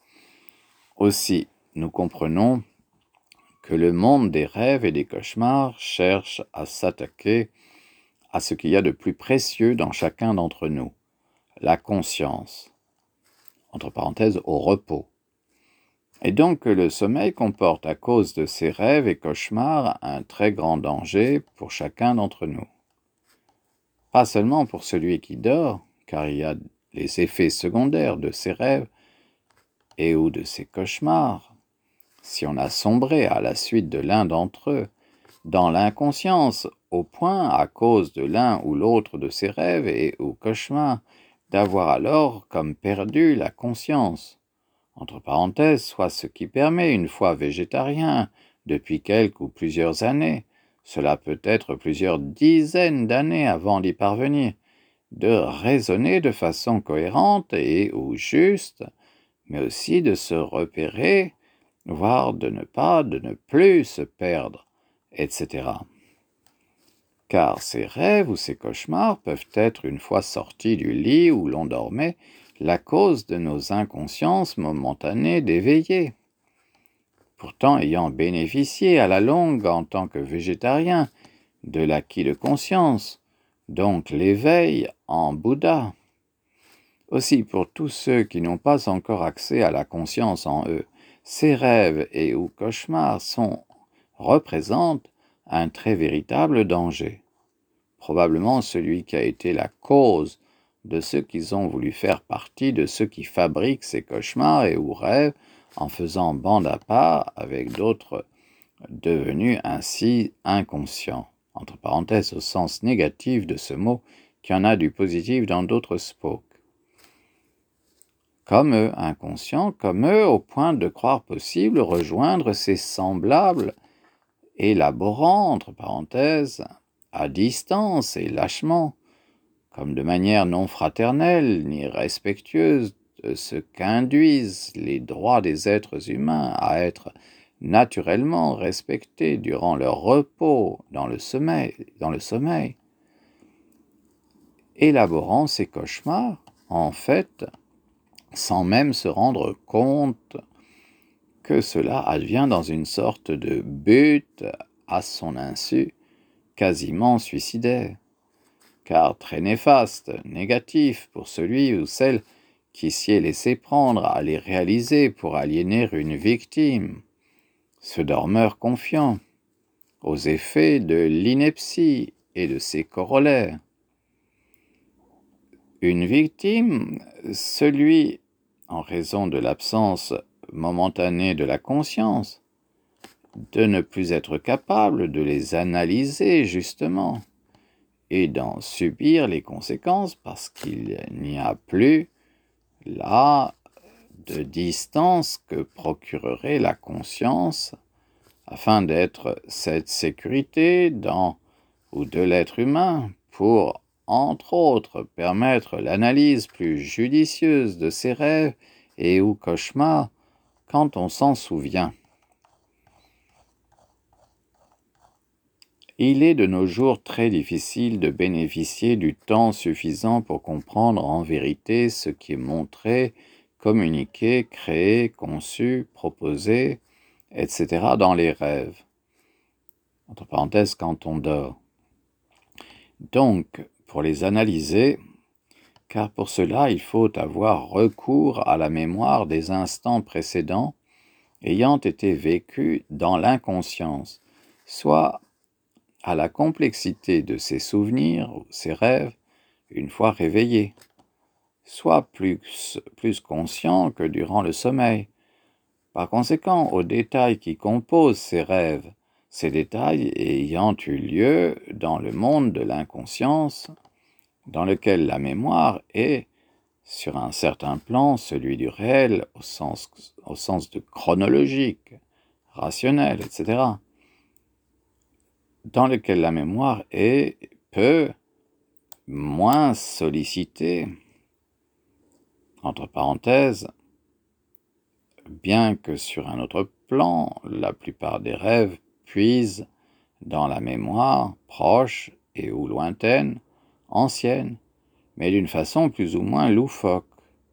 Aussi, nous comprenons que le monde des rêves et des cauchemars cherche à s'attaquer à ce qu'il y a de plus précieux dans chacun d'entre nous, la conscience, entre parenthèses, au repos. Et donc que le sommeil comporte à cause de ces rêves et cauchemars un très grand danger pour chacun d'entre nous. Pas seulement pour celui qui dort, car il y a les effets secondaires de ces rêves et ou de ces cauchemars, si on a sombré à la suite de l'un d'entre eux, dans l'inconscience, au point, à cause de l'un ou l'autre de ces rêves et ou cauchemars, d'avoir alors comme perdu la conscience, entre parenthèses, soit ce qui permet, une fois végétarien, depuis quelques ou plusieurs années, cela peut être plusieurs dizaines d'années avant d'y parvenir, de raisonner de façon cohérente et ou juste, mais aussi de se repérer, voire de ne pas, de ne plus se perdre, et cetera. Car ces rêves ou ces cauchemars peuvent être, une fois sortis du lit où l'on dormait, la cause de nos inconsciences momentanées d'éveiller. Pourtant, ayant bénéficié à la longue en tant que végétarien de l'acquis de conscience, donc l'éveil en Bouddha. Aussi, pour tous ceux qui n'ont pas encore accès à la conscience en eux, ces rêves et ou cauchemars sont, représentent un très véritable danger. Probablement celui qui a été la cause de ceux qui ont voulu faire partie de ceux qui fabriquent ces cauchemars et ou rêves en faisant bande à part avec d'autres devenus ainsi inconscients. entre parenthèses au sens négatif de ce mot, qui en a du positif dans d'autres spoke. Comme eux, inconscients, comme eux, au point de croire possible rejoindre ses semblables, élaborant, entre parenthèses, à distance et lâchement, comme de manière non fraternelle ni respectueuse de ce qu'induisent les droits des êtres humains à être naturellement respectés durant leur repos dans le sommeil, dans le sommeil. Élaborant ces cauchemars, en fait, sans même se rendre compte que cela advient dans une sorte de but à son insu, quasiment suicidaire, car très néfaste, négatif pour celui ou celle qui s'y est laissé prendre à les réaliser pour aliéner une victime, ce dormeur confiant, aux effets de l'ineptie et de ses corollaires. Une victime, celui, en raison de l'absence momentanée de la conscience, de ne plus être capable de les analyser justement, et d'en subir les conséquences parce qu'il n'y a plus là de distance que procurerait la conscience afin d'être cette sécurité dans ou de l'être humain pour, entre autres, permettre l'analyse plus judicieuse de ses rêves et ou cauchemars quand on s'en souvient. Il est de nos jours très difficile de bénéficier du temps suffisant pour comprendre en vérité ce qui est montré, communiqué, créé, conçu, proposé, et cetera dans les rêves. Entre parenthèses, quand on dort. Donc, pour les analyser, car pour cela il faut avoir recours à la mémoire des instants précédents ayant été vécus dans l'inconscience, soit à la complexité de ses souvenirs ou ses rêves une fois réveillés, soit plus, plus conscient que durant le sommeil. Par conséquent, aux détails qui composent ces rêves, ces détails ayant eu lieu dans le monde de l'inconscience, dans lequel la mémoire est, sur un certain plan, celui du réel au sens, au sens de chronologique, rationnel, et cetera, dans lequel la mémoire est peu moins sollicitée, entre parenthèses, bien que sur un autre plan, la plupart des rêves puisent dans la mémoire proche et ou lointaine, ancienne, mais d'une façon plus ou moins loufoque.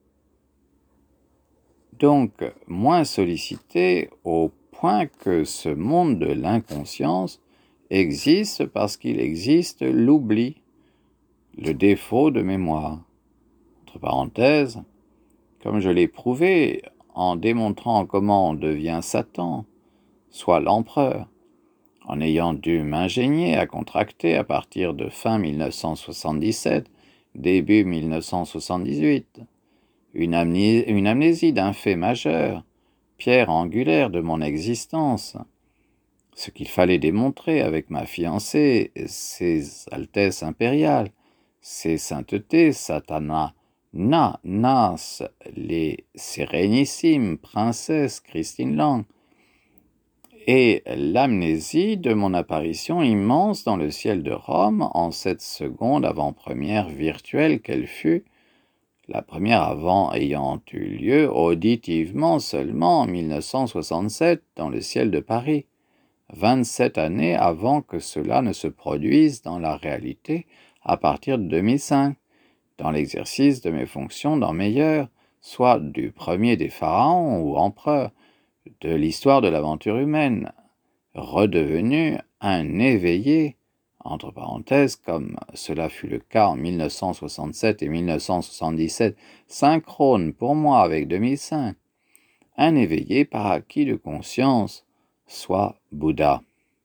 Donc, moins sollicité au point que ce monde de l'inconscience existe parce qu'il existe l'oubli, le défaut de mémoire. Entre parenthèses, comme je l'ai prouvé en démontrant comment on devient Satan, soit l'empereur, en ayant dû m'ingénier à contracter à partir de fin mille neuf cent soixante-dix-sept, début mille neuf cent soixante-dix-huit, une, amnésie, une amnésie d'un fait majeur, pierre angulaire de mon existence, ce qu'il fallait démontrer avec ma fiancée, ses altesses impériales, ses saintetés, Satana, Na, Nas, les sérénissimes princesses Christine Lang, et l'amnésie de mon apparition immense dans le ciel de Rome en cette seconde avant-première virtuelle qu'elle fut, la première avant ayant eu lieu auditivement seulement en mille neuf cent soixante-sept dans le ciel de Paris, vingt-sept années avant que cela ne se produise dans la réalité à partir de deux mille cinq, dans l'exercice de mes fonctions dans meilleur, soit du premier des pharaons ou empereurs de l'histoire de l'aventure humaine, redevenu un éveillé, entre parenthèses, comme cela fut le cas en mille neuf cent soixante-sept et mille neuf cent soixante-dix-sept, synchrone pour moi avec deux mille cinq, un éveillé par acquis de conscience, soit Bouddha.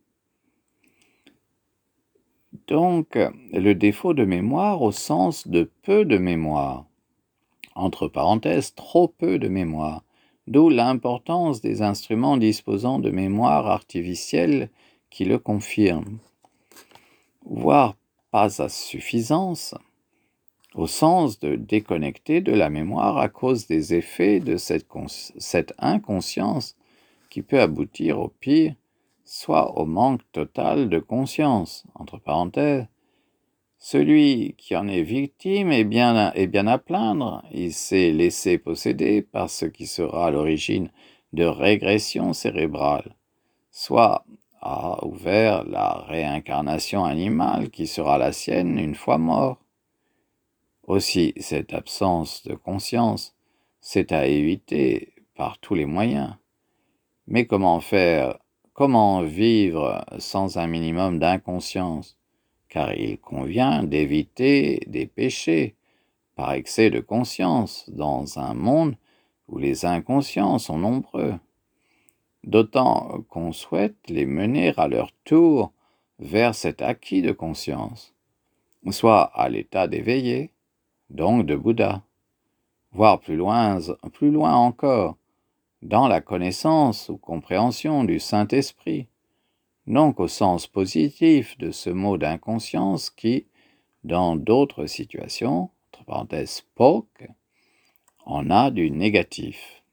Donc, le défaut de mémoire au sens de peu de mémoire, entre parenthèses, trop peu de mémoire, d'où l'importance des instruments disposant de mémoire artificielle qui le confirment. voire pas à suffisance, au sens de déconnecter de la mémoire à cause des effets de cette, cette inconscience qui peut aboutir au pire, soit au manque total de conscience, entre parenthèses. Celui qui en est victime est bien, est bien à plaindre, il s'est laissé posséder par ce qui sera à l'origine de régression cérébrale, soit a ouvert la réincarnation animale qui sera la sienne une fois mort. Aussi, cette absence de conscience, c'est à éviter par tous les moyens. Mais comment faire, comment vivre sans un minimum d'inconscience? Car il convient d'éviter des péchés par excès de conscience dans un monde où les inconscients sont nombreux, d'autant qu'on souhaite les mener à leur tour vers cet acquis de conscience, soit à l'état d'éveillé, donc de Bouddha, voire plus loin, plus loin encore, dans la connaissance ou compréhension du Saint-Esprit, donc au sens positif de ce mot d'inconscience qui, dans d'autres situations, entre parenthèses spoke, en a du négatif.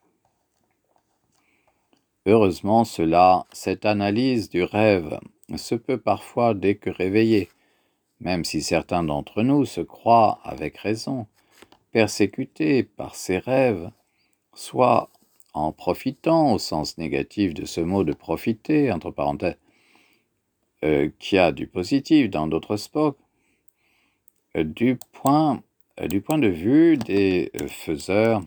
Heureusement, cela, cette analyse du rêve se peut parfois dès que réveillé, même si certains d'entre nous se croient, avec raison, persécutés par ces rêves, soit en profitant au sens négatif de ce mot de profiter, entre parenthèses, euh, qui a du positif dans d'autres spots, euh, du, point, euh, du point de vue des euh, faiseurs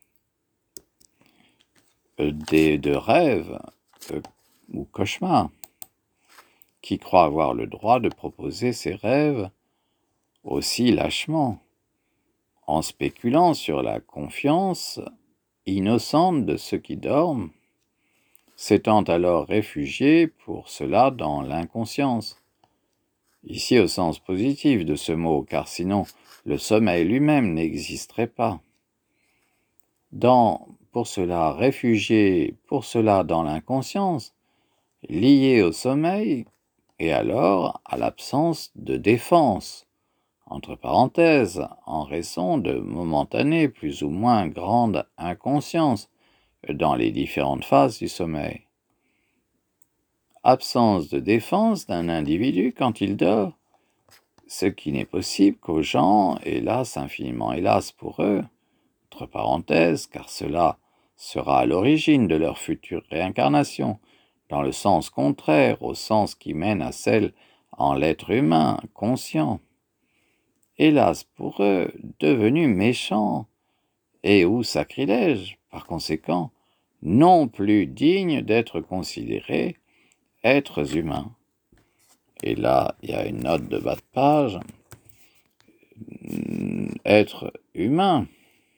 euh, des, de rêves euh, ou cauchemars, qui croient avoir le droit de proposer ces rêves aussi lâchement, en spéculant sur la confiance innocente de ceux qui dorment, s'étant alors réfugiés pour cela dans l'inconscience. Ici au sens positif de ce mot, car sinon le sommeil lui-même n'existerait pas. Dans, pour cela, réfugiés pour cela dans l'inconscience, liés au sommeil, et alors à l'absence de défense, entre parenthèses, en raison de momentanée plus ou moins grande inconscience dans les différentes phases du sommeil. Absence de défense d'un individu quand il dort, ce qui n'est possible qu'aux gens, hélas, infiniment hélas pour eux, entre parenthèses, car cela sera à l'origine de leur future réincarnation, dans le sens contraire au sens qui mène à celle en l'être humain conscient. Hélas pour eux, devenus méchants, et ou sacrilèges, par conséquent, non plus dignes d'être considérés êtres humains. Et là, il y a une note de bas de page. Être humain,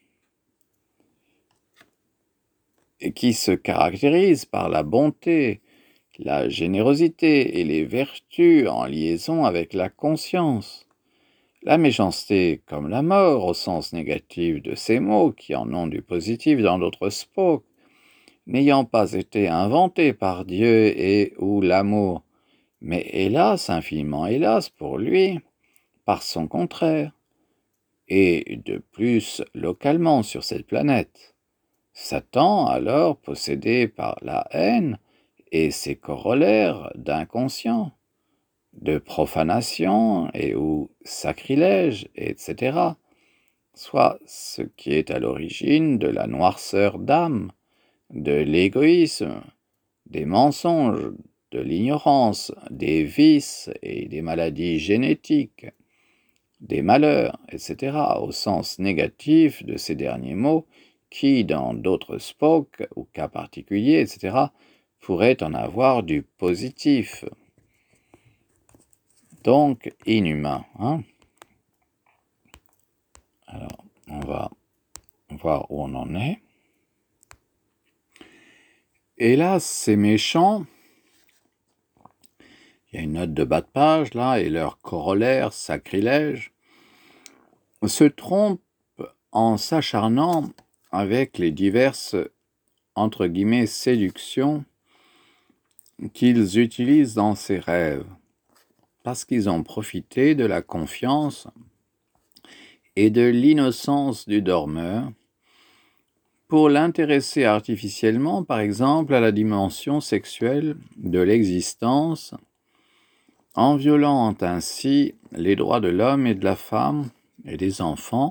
et qui se caractérise par la bonté, la générosité et les vertus en liaison avec la conscience. La méchanceté comme la mort au sens négatif de ces mots qui en ont du positif dans d'autres spots, n'ayant pas été inventés par Dieu et ou l'amour, mais hélas, infiniment hélas pour lui, par son contraire, et de plus localement sur cette planète. Satan, alors possédé par la haine et ses corollaires d'inconscient, de profanation et ou sacrilège, et cetera, soit ce qui est à l'origine de la noirceur d'âme, de l'égoïsme, des mensonges, de l'ignorance, des vices et des maladies génétiques, des malheurs, et cetera, au sens négatif de ces derniers mots, qui, dans d'autres spots ou cas particuliers, et cetera, pourraient en avoir du positif. Donc, inhumain. Hein? Alors, on va voir où on en est. Hélas, ces méchants, il y a une note de bas de page là, et leur corollaire sacrilège, se trompent en s'acharnant avec les diverses, entre guillemets, séductions qu'ils utilisent dans ces rêves. parce qu'ils ont profité de la confiance et de l'innocence du dormeur pour l'intéresser artificiellement, par exemple, à la dimension sexuelle de l'existence, en violant ainsi les droits de l'homme et de la femme et des enfants,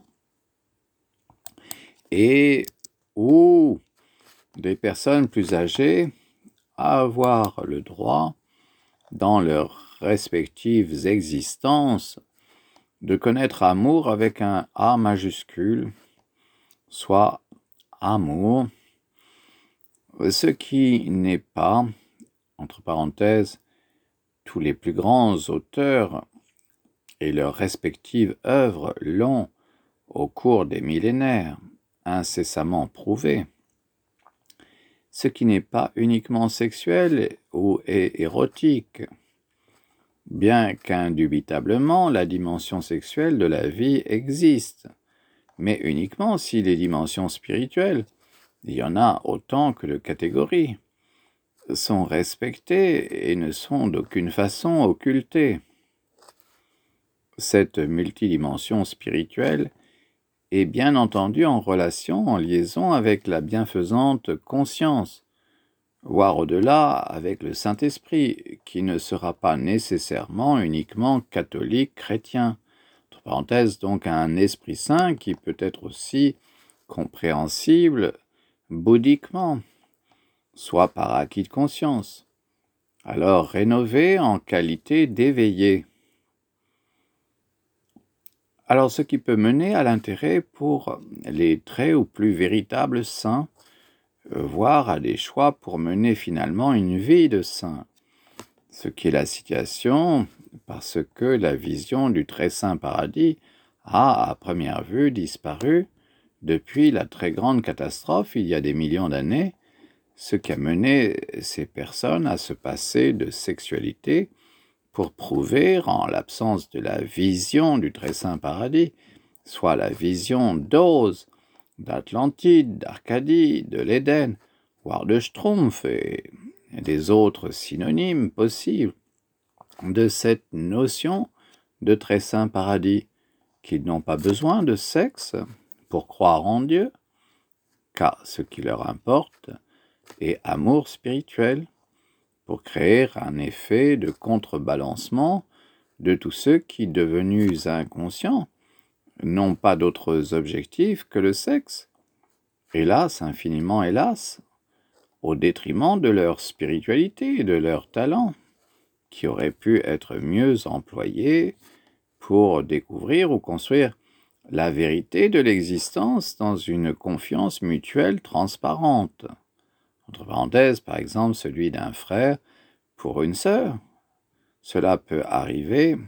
et ou des personnes plus âgées à avoir le droit, dans leurs respectives existences, de connaître amour avec un A majuscule, soit amour, ce qui n'est pas, entre parenthèses, tous les plus grands auteurs et leurs respectives œuvres l'ont, au cours des millénaires, incessamment prouvé. Ce qui n'est pas uniquement sexuel ou érotique, bien qu'indubitablement la dimension sexuelle de la vie existe, mais uniquement si les dimensions spirituelles, il y en a autant que de catégories, sont respectées et ne sont d'aucune façon occultées. Cette multidimension spirituelle est bien entendu en relation, en liaison avec la bienfaisante conscience, voire au-delà avec le Saint-Esprit, qui ne sera pas nécessairement uniquement catholique chrétien. Entre parenthèses, donc un Esprit Saint qui peut être aussi compréhensible bouddhiquement, soit par acquis de conscience, alors rénové en qualité d'éveillé. Alors ce qui peut mener à l'intérêt pour les très ou plus véritables saints, voire à des choix pour mener finalement une vie de saint, ce qui est la situation parce que la vision du très saint paradis a à première vue disparu depuis la très grande catastrophe il y a des millions d'années, ce qui a mené ces personnes à se passer de sexualité pour prouver, en l'absence de la vision du très saint paradis, soit la vision d'Oz, d'Atlantide, d'Arcadie, de l'Éden, voire de Schtroumpf et des autres synonymes possibles de cette notion de très saint paradis, qu'ils n'ont pas besoin de sexe pour croire en Dieu, car ce qui leur importe est amour spirituel, pour créer un effet de contrebalancement de tous ceux qui, devenus inconscients, n'ont pas d'autres objectifs que le sexe, hélas, infiniment hélas, au détriment de leur spiritualité et de leur talent, qui auraient pu être mieux employés pour découvrir ou construire la vérité de l'existence dans une confiance mutuelle transparente. Entre parenthèses, par exemple, celui d'un frère pour une sœur. Cela peut arriver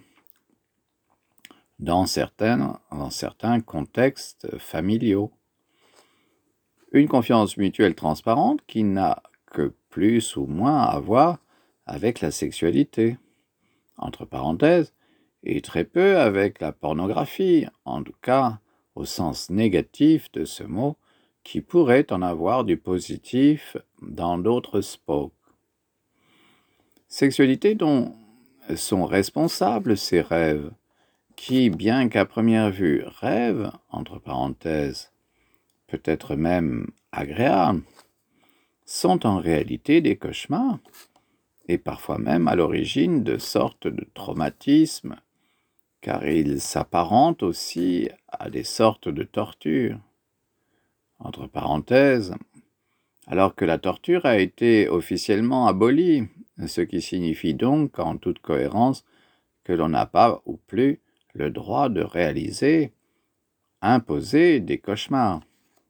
dans certains, dans certains contextes familiaux. Une confiance mutuelle transparente qui n'a que plus ou moins à voir avec la sexualité, entre parenthèses, et très peu avec la pornographie, en tout cas au sens négatif de ce mot, qui pourrait en avoir du positif dans d'autres spots. Sexualité dont sont responsables ces rêves, qui, bien qu'à première vue rêvent, entre parenthèses, peut-être même agréables, sont en réalité des cauchemars, et parfois même à l'origine de sortes de traumatismes, car ils s'apparentent aussi à des sortes de tortures. Entre parenthèses, alors que la torture a été officiellement abolie, ce qui signifie donc, en toute cohérence, que l'on n'a pas ou plus le droit de réaliser, imposer des cauchemars.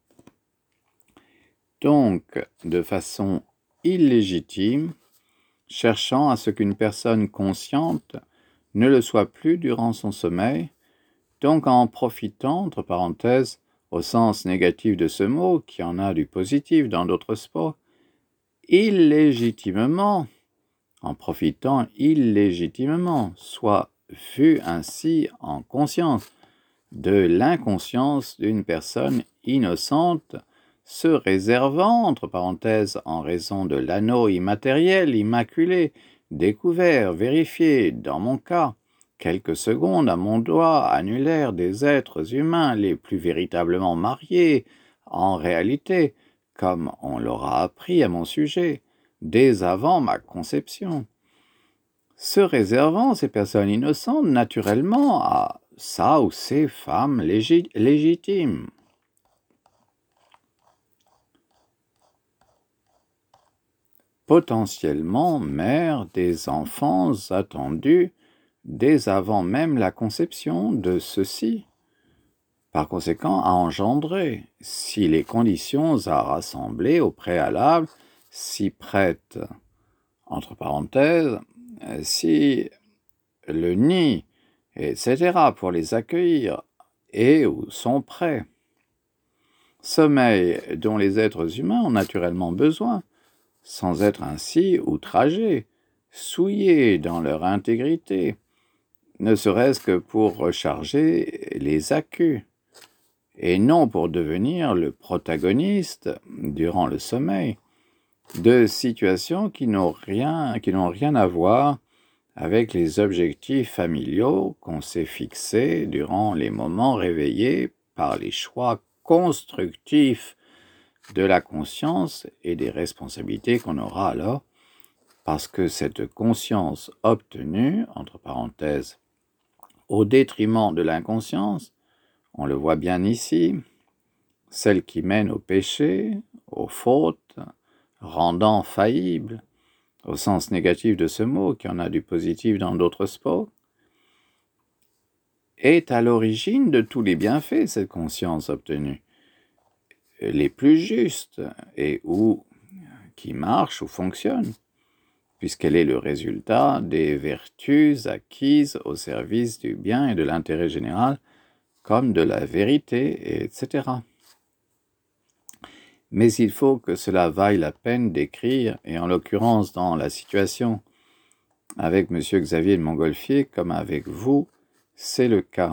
Donc, de façon illégitime, cherchant à ce qu'une personne consciente ne le soit plus durant son sommeil, donc en profitant, entre parenthèses, au sens négatif de ce mot, qui en a du positif dans d'autres sports, illégitimement, en profitant illégitimement, soit vu ainsi en conscience de l'inconscience d'une personne innocente, se réservant, entre parenthèses, en raison de l'anneau immatériel, immaculé, découvert, vérifié, dans mon cas, quelques secondes à mon doigt annulaire des êtres humains les plus véritablement mariés, en réalité, comme on l'aura appris à mon sujet, dès avant ma conception, se réservant ces personnes innocentes naturellement à ça ou ces femmes légi- légitimes. Potentiellement mères des enfants attendus dès avant même la conception de ceux-ci, par conséquent à engendrer, si les conditions à rassembler au préalable s'y prêtent. Entre parenthèses, si le nid, et cetera, pour les accueillir, et ou sont prêts. Sommeil dont les êtres humains ont naturellement besoin, sans être ainsi outragés, souillés dans leur intégrité, ne serait-ce que pour recharger les accus, et non pour devenir le protagoniste, durant le sommeil, de situations qui n'ont rien, qui n'ont rien à voir avec les objectifs familiaux qu'on s'est fixés durant les moments réveillés par les choix constructifs de la conscience et des responsabilités qu'on aura alors, parce que cette conscience obtenue, entre parenthèses, au détriment de l'inconscience, on le voit bien ici, celle qui mène au péché, aux fautes, rendant faillible, au sens négatif de ce mot, qui en a du positif dans d'autres sports, est à l'origine de tous les bienfaits, cette conscience obtenue, les plus justes, et ou qui marchent ou fonctionnent, puisqu'elle est le résultat des vertus acquises au service du bien et de l'intérêt général, comme de la vérité, et cetera. Mais il faut que cela vaille la peine d'écrire, et en l'occurrence dans la situation avec M. Xavier de Montgolfier, comme avec vous, c'est le cas.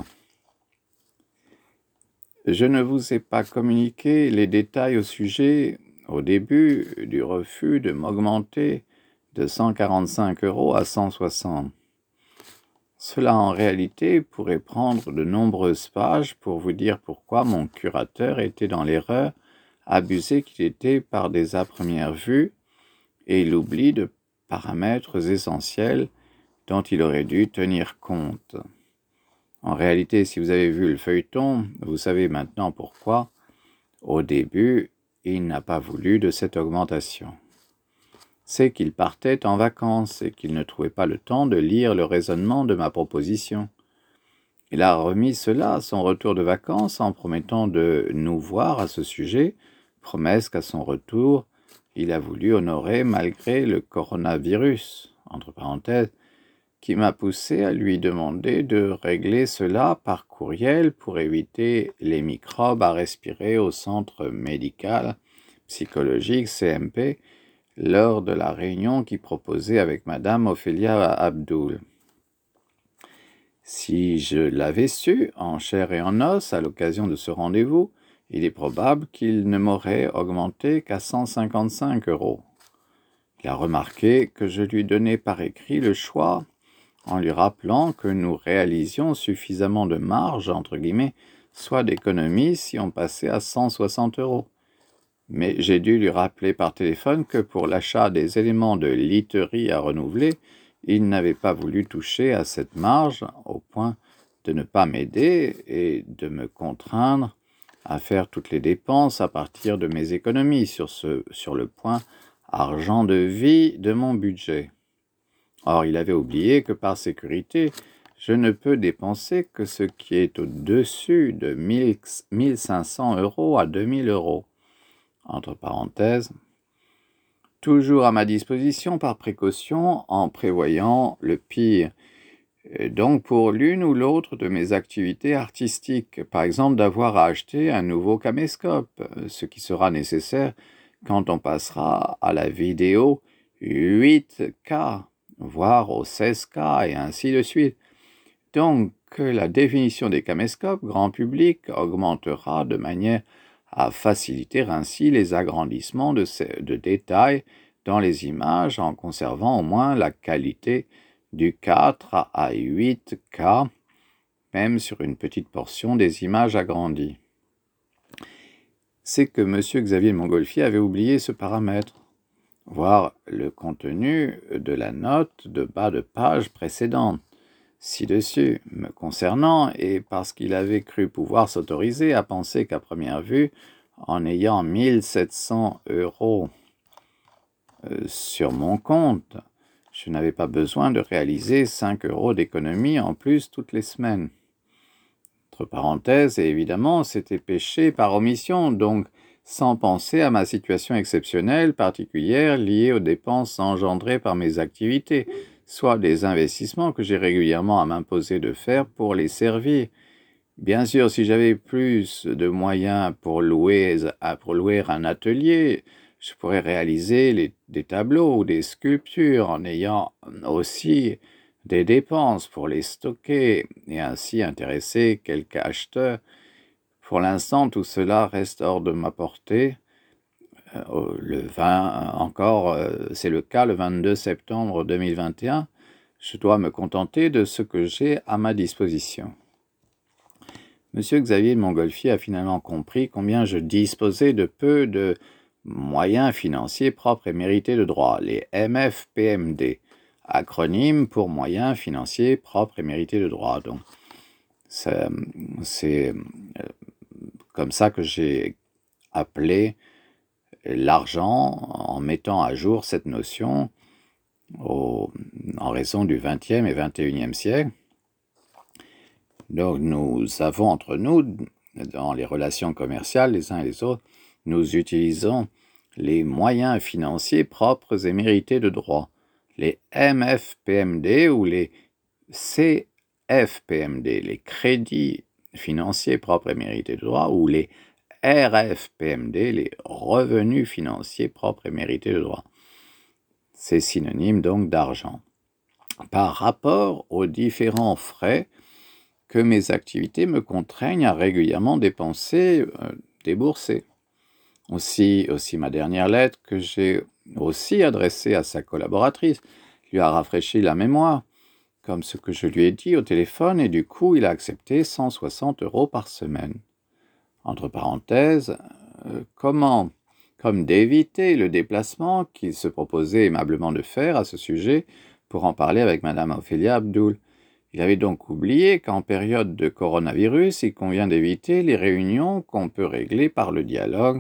Je ne vous ai pas communiqué les détails au sujet, au début, du refus de m'augmenter de cent quarante-cinq euros à cent soixante. Cela en réalité pourrait prendre de nombreuses pages pour vous dire pourquoi mon curateur était dans l'erreur, abusé qu'il était par des à première vue, et l'oubli de paramètres essentiels dont il aurait dû tenir compte. En réalité, si vous avez vu le feuilleton, vous savez maintenant pourquoi, au début, il n'a pas voulu de cette augmentation. C'est qu'il partait en vacances et qu'il ne trouvait pas le temps de lire le raisonnement de ma proposition. Il a remis cela à son retour de vacances en promettant de nous voir à ce sujet, promesse qu'à son retour, il a voulu honorer malgré le coronavirus, entre parenthèses, qui m'a poussé à lui demander de régler cela par courriel pour éviter les microbes à respirer au centre médical psychologique C M P lors de la réunion qu'il proposait avec Madame Ophélia Abdoul. Si je l'avais su, en chair et en os, à l'occasion de ce rendez-vous, il est probable qu'il ne m'aurait augmenté qu'à cent cinquante-cinq euros. Il a remarqué que je lui donnais par écrit le choix en lui rappelant que nous réalisions suffisamment de marge, entre guillemets, soit d'économie si on passait à cent soixante euros. Mais j'ai dû lui rappeler par téléphone que pour l'achat des éléments de literie à renouveler, il n'avait pas voulu toucher à cette marge au point de ne pas m'aider et de me contraindre à faire toutes les dépenses à partir de mes économies sur, ce, sur le point argent de vie de mon budget. Or, il avait oublié que par sécurité, je ne peux dépenser que ce qui est au-dessus de mille cinq cents euros à deux mille euros. Entre parenthèses, toujours à ma disposition par précaution en prévoyant le pire. Et donc pour l'une ou l'autre de mes activités artistiques, par exemple d'avoir à acheter un nouveau caméscope, ce qui sera nécessaire quand on passera à la vidéo huit K, voire au seize K et ainsi de suite. Donc la définition des caméscopes grand public augmentera de manière à faciliter ainsi les agrandissements de, ces, de détails dans les images en conservant au moins la qualité du quatre à huit K, même sur une petite portion des images agrandies. C'est que M. Xavier de Montgolfier avait oublié ce paramètre, voir le contenu de la note de bas de page précédente, ci-dessus, me concernant, et parce qu'il avait cru pouvoir s'autoriser à penser qu'à première vue, en ayant mille sept cents euros euh, sur mon compte, je n'avais pas besoin de réaliser cinq euros d'économie en plus toutes les semaines. Entre parenthèses, et évidemment, c'était péché par omission, donc sans penser à ma situation exceptionnelle particulière liée aux dépenses engendrées par mes activités, soit des investissements que j'ai régulièrement à m'imposer de faire pour les servir. Bien sûr, si j'avais plus de moyens pour louer, pour louer un atelier, je pourrais réaliser les, des tableaux ou des sculptures en ayant aussi des dépenses pour les stocker et ainsi intéresser quelques acheteurs. Pour l'instant, tout cela reste hors de ma portée. Euh, le vingt, encore, euh, c'est le cas le vingt-deux septembre deux mille vingt et un. Je dois me contenter de ce que j'ai à ma disposition. Monsieur Xavier de Montgolfier a finalement compris combien je disposais de peu de moyens financiers propres et mérités de droit, les M F P M D, acronyme pour moyens financiers propres et mérités de droit. Donc, c'est, c'est comme ça que j'ai appelé l'argent en mettant à jour cette notion au, en raison du vingtième et vingt et unième siècle. Donc nous avons entre nous, dans les relations commerciales les uns et les autres, nous utilisons les moyens financiers propres et mérités de droit, les M F P M D ou les C F P M D, les crédits financiers propres et mérités de droit, ou les R F P M D, les revenus financiers propres et mérités de droit. C'est synonyme donc d'argent. Par rapport aux différents frais que mes activités me contraignent à régulièrement dépenser, euh, débourser. Aussi, aussi ma dernière lettre que j'ai aussi adressée à sa collaboratrice lui a rafraîchi la mémoire, comme ce que je lui ai dit au téléphone, et du coup il a accepté cent soixante euros par semaine. Entre parenthèses, euh, comment, comme d'éviter le déplacement qu'il se proposait aimablement de faire à ce sujet pour en parler avec Madame Ophélia Abdoul. Il avait donc oublié qu'en période de coronavirus, il convient d'éviter les réunions qu'on peut régler par le dialogue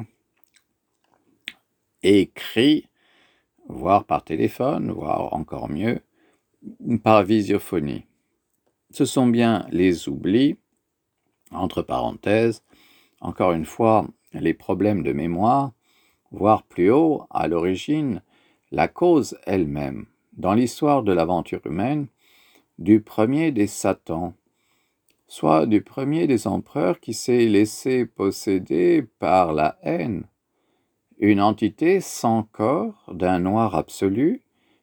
écrit, voire par téléphone, voire encore mieux, par visiophonie. Ce sont bien les oublis, entre parenthèses, encore une fois, les problèmes de mémoire, voire plus haut, à l'origine, la cause elle-même. Dans l'histoire de l'aventure humaine, du premier des Satans, soit du premier des empereurs qui s'est laissé posséder par la haine, une entité sans corps d'un noir absolu,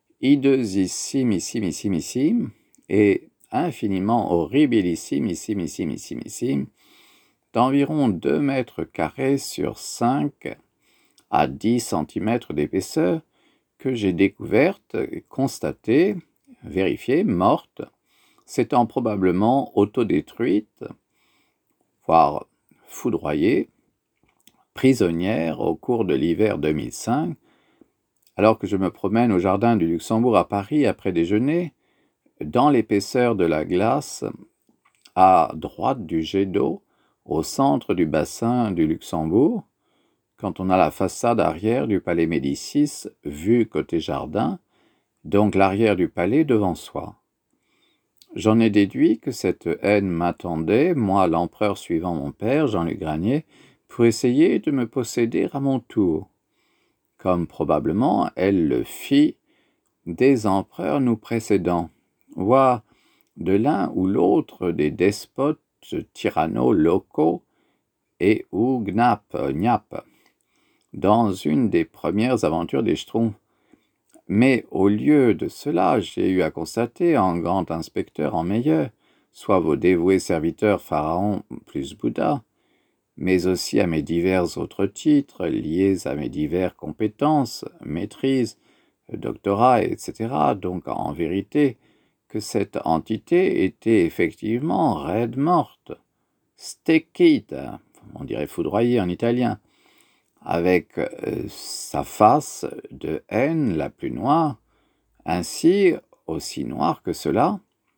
hideusissimissimissime et infiniment horribilissimissime, d'environ deux mètres carrés sur cinq à dix centimètres d'épaisseur, que j'ai découverte, constatée, vérifiée, morte, s'étant probablement autodétruite, voire foudroyée, prisonnière au cours de l'hiver deux mille cinq, alors que je me promène au jardin du Luxembourg à Paris après déjeuner, dans l'épaisseur de la glace, à droite du jet d'eau, au centre du bassin du Luxembourg, quand on a la façade arrière du palais Médicis vue côté jardin, donc l'arrière du palais devant soi. J'en ai déduit que cette haine m'attendait, moi l'empereur suivant mon père, Jean-Luc Granier, pour essayer de me posséder à mon tour, comme probablement elle le fit des empereurs nous précédents, voire de l'un ou l'autre des despotes tyrannaux locaux et ou gnap, gnap, dans une des premières aventures des Schtroumpfs. Mais au lieu de cela, j'ai eu à constater en grand inspecteur en meilleur, soit vos dévoués serviteurs Pharaon plus Bouddha, mais aussi à mes divers autres titres liés à mes diverses compétences, maîtrises, doctorat, et cetera. Donc en vérité, que cette entité était effectivement raide morte, stecchita, on dirait foudroyée en italien, avec euh, sa face de haine la plus noire, ainsi aussi noire que cela,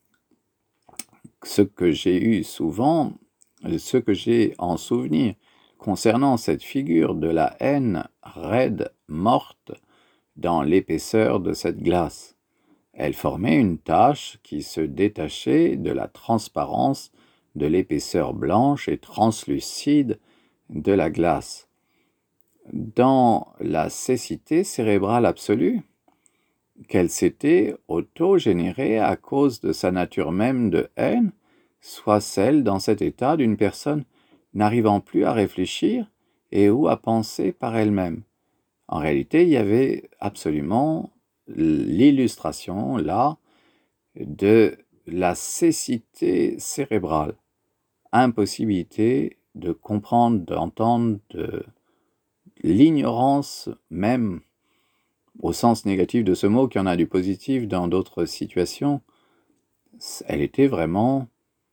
ce que j'ai eu souvent, ce que j'ai en souvenir concernant cette figure de la haine raide morte dans l'épaisseur de cette glace. Elle formait une tache qui se détachait de la transparence de l'épaisseur blanche et translucide de la glace. Dans la cécité cérébrale absolue, qu'elle s'était auto-générée à cause de sa nature même de haine, soit celle dans cet état d'une personne n'arrivant plus à réfléchir et ou à penser par elle-même. En réalité, il y avait absolument l'illustration, là, de la cécité cérébrale, impossibilité de comprendre, d'entendre, de l'ignorance même, au sens négatif de ce mot, qu'il y en a du positif dans d'autres situations. Elle était vraiment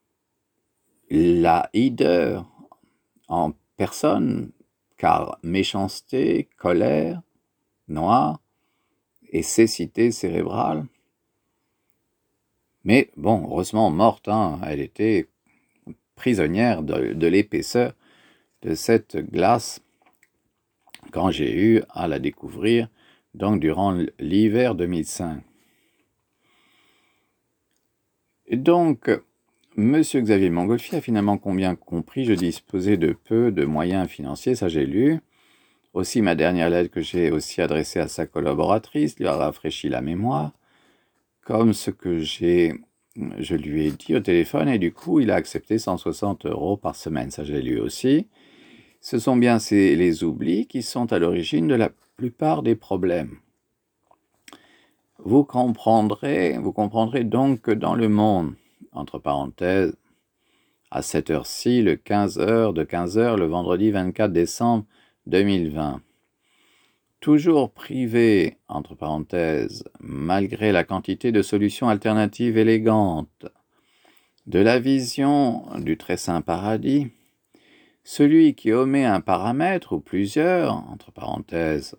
la hideur en personne, car méchanceté, colère, noire et cécité cérébrale. Mais bon, heureusement morte, hein, elle était prisonnière de, de l'épaisseur de cette glace quand j'ai eu à la découvrir, donc durant l'hiver deux mille cinq. Et donc, M. Xavier Montgolfier a finalement combien compris, je disposais de peu de moyens financiers, ça j'ai lu. Aussi, ma dernière lettre que j'ai aussi adressée à sa collaboratrice lui a rafraîchi la mémoire, comme ce que j'ai, je lui ai dit au téléphone, et du coup, il a accepté cent soixante euros par semaine, ça j'ai lu aussi. Ce sont bien ces, les oublis qui sont à l'origine de la plupart des problèmes. Vous comprendrez, vous comprendrez donc que dans le monde, entre parenthèses, à cette heure-ci, le quinze heures, de quinze heures, le vendredi vingt-quatre décembre deux mille vingt, toujours privé, entre parenthèses, malgré la quantité de solutions alternatives élégantes, de la vision du très saint paradis, celui qui omet un paramètre ou plusieurs, entre parenthèses,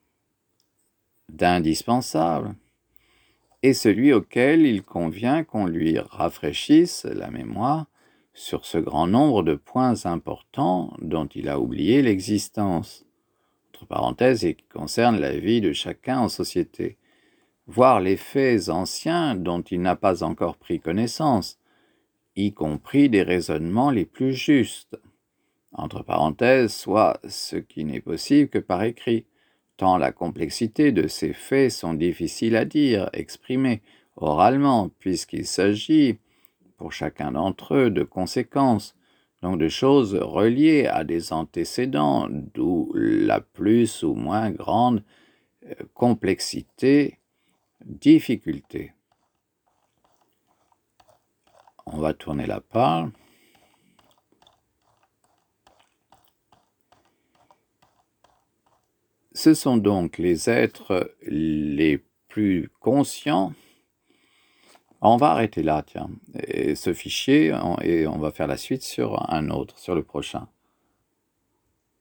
d'indispensable, est celui auquel il convient qu'on lui rafraîchisse la mémoire sur ce grand nombre de points importants dont il a oublié l'existence, entre parenthèses, et qui concernent la vie de chacun en société, voire les faits anciens dont il n'a pas encore pris connaissance, y compris des raisonnements les plus justes, entre parenthèses, soit ce qui n'est possible que par écrit, tant la complexité de ces faits sont difficiles à dire, exprimer oralement, puisqu'il s'agit, pour chacun d'entre eux, de conséquences, donc de choses reliées à des antécédents, d'où la plus ou moins grande complexité, difficulté. On va tourner la page. Ce sont donc les êtres les plus conscients. On va arrêter là, tiens, et ce fichier, et on va faire la suite sur un autre, sur le prochain.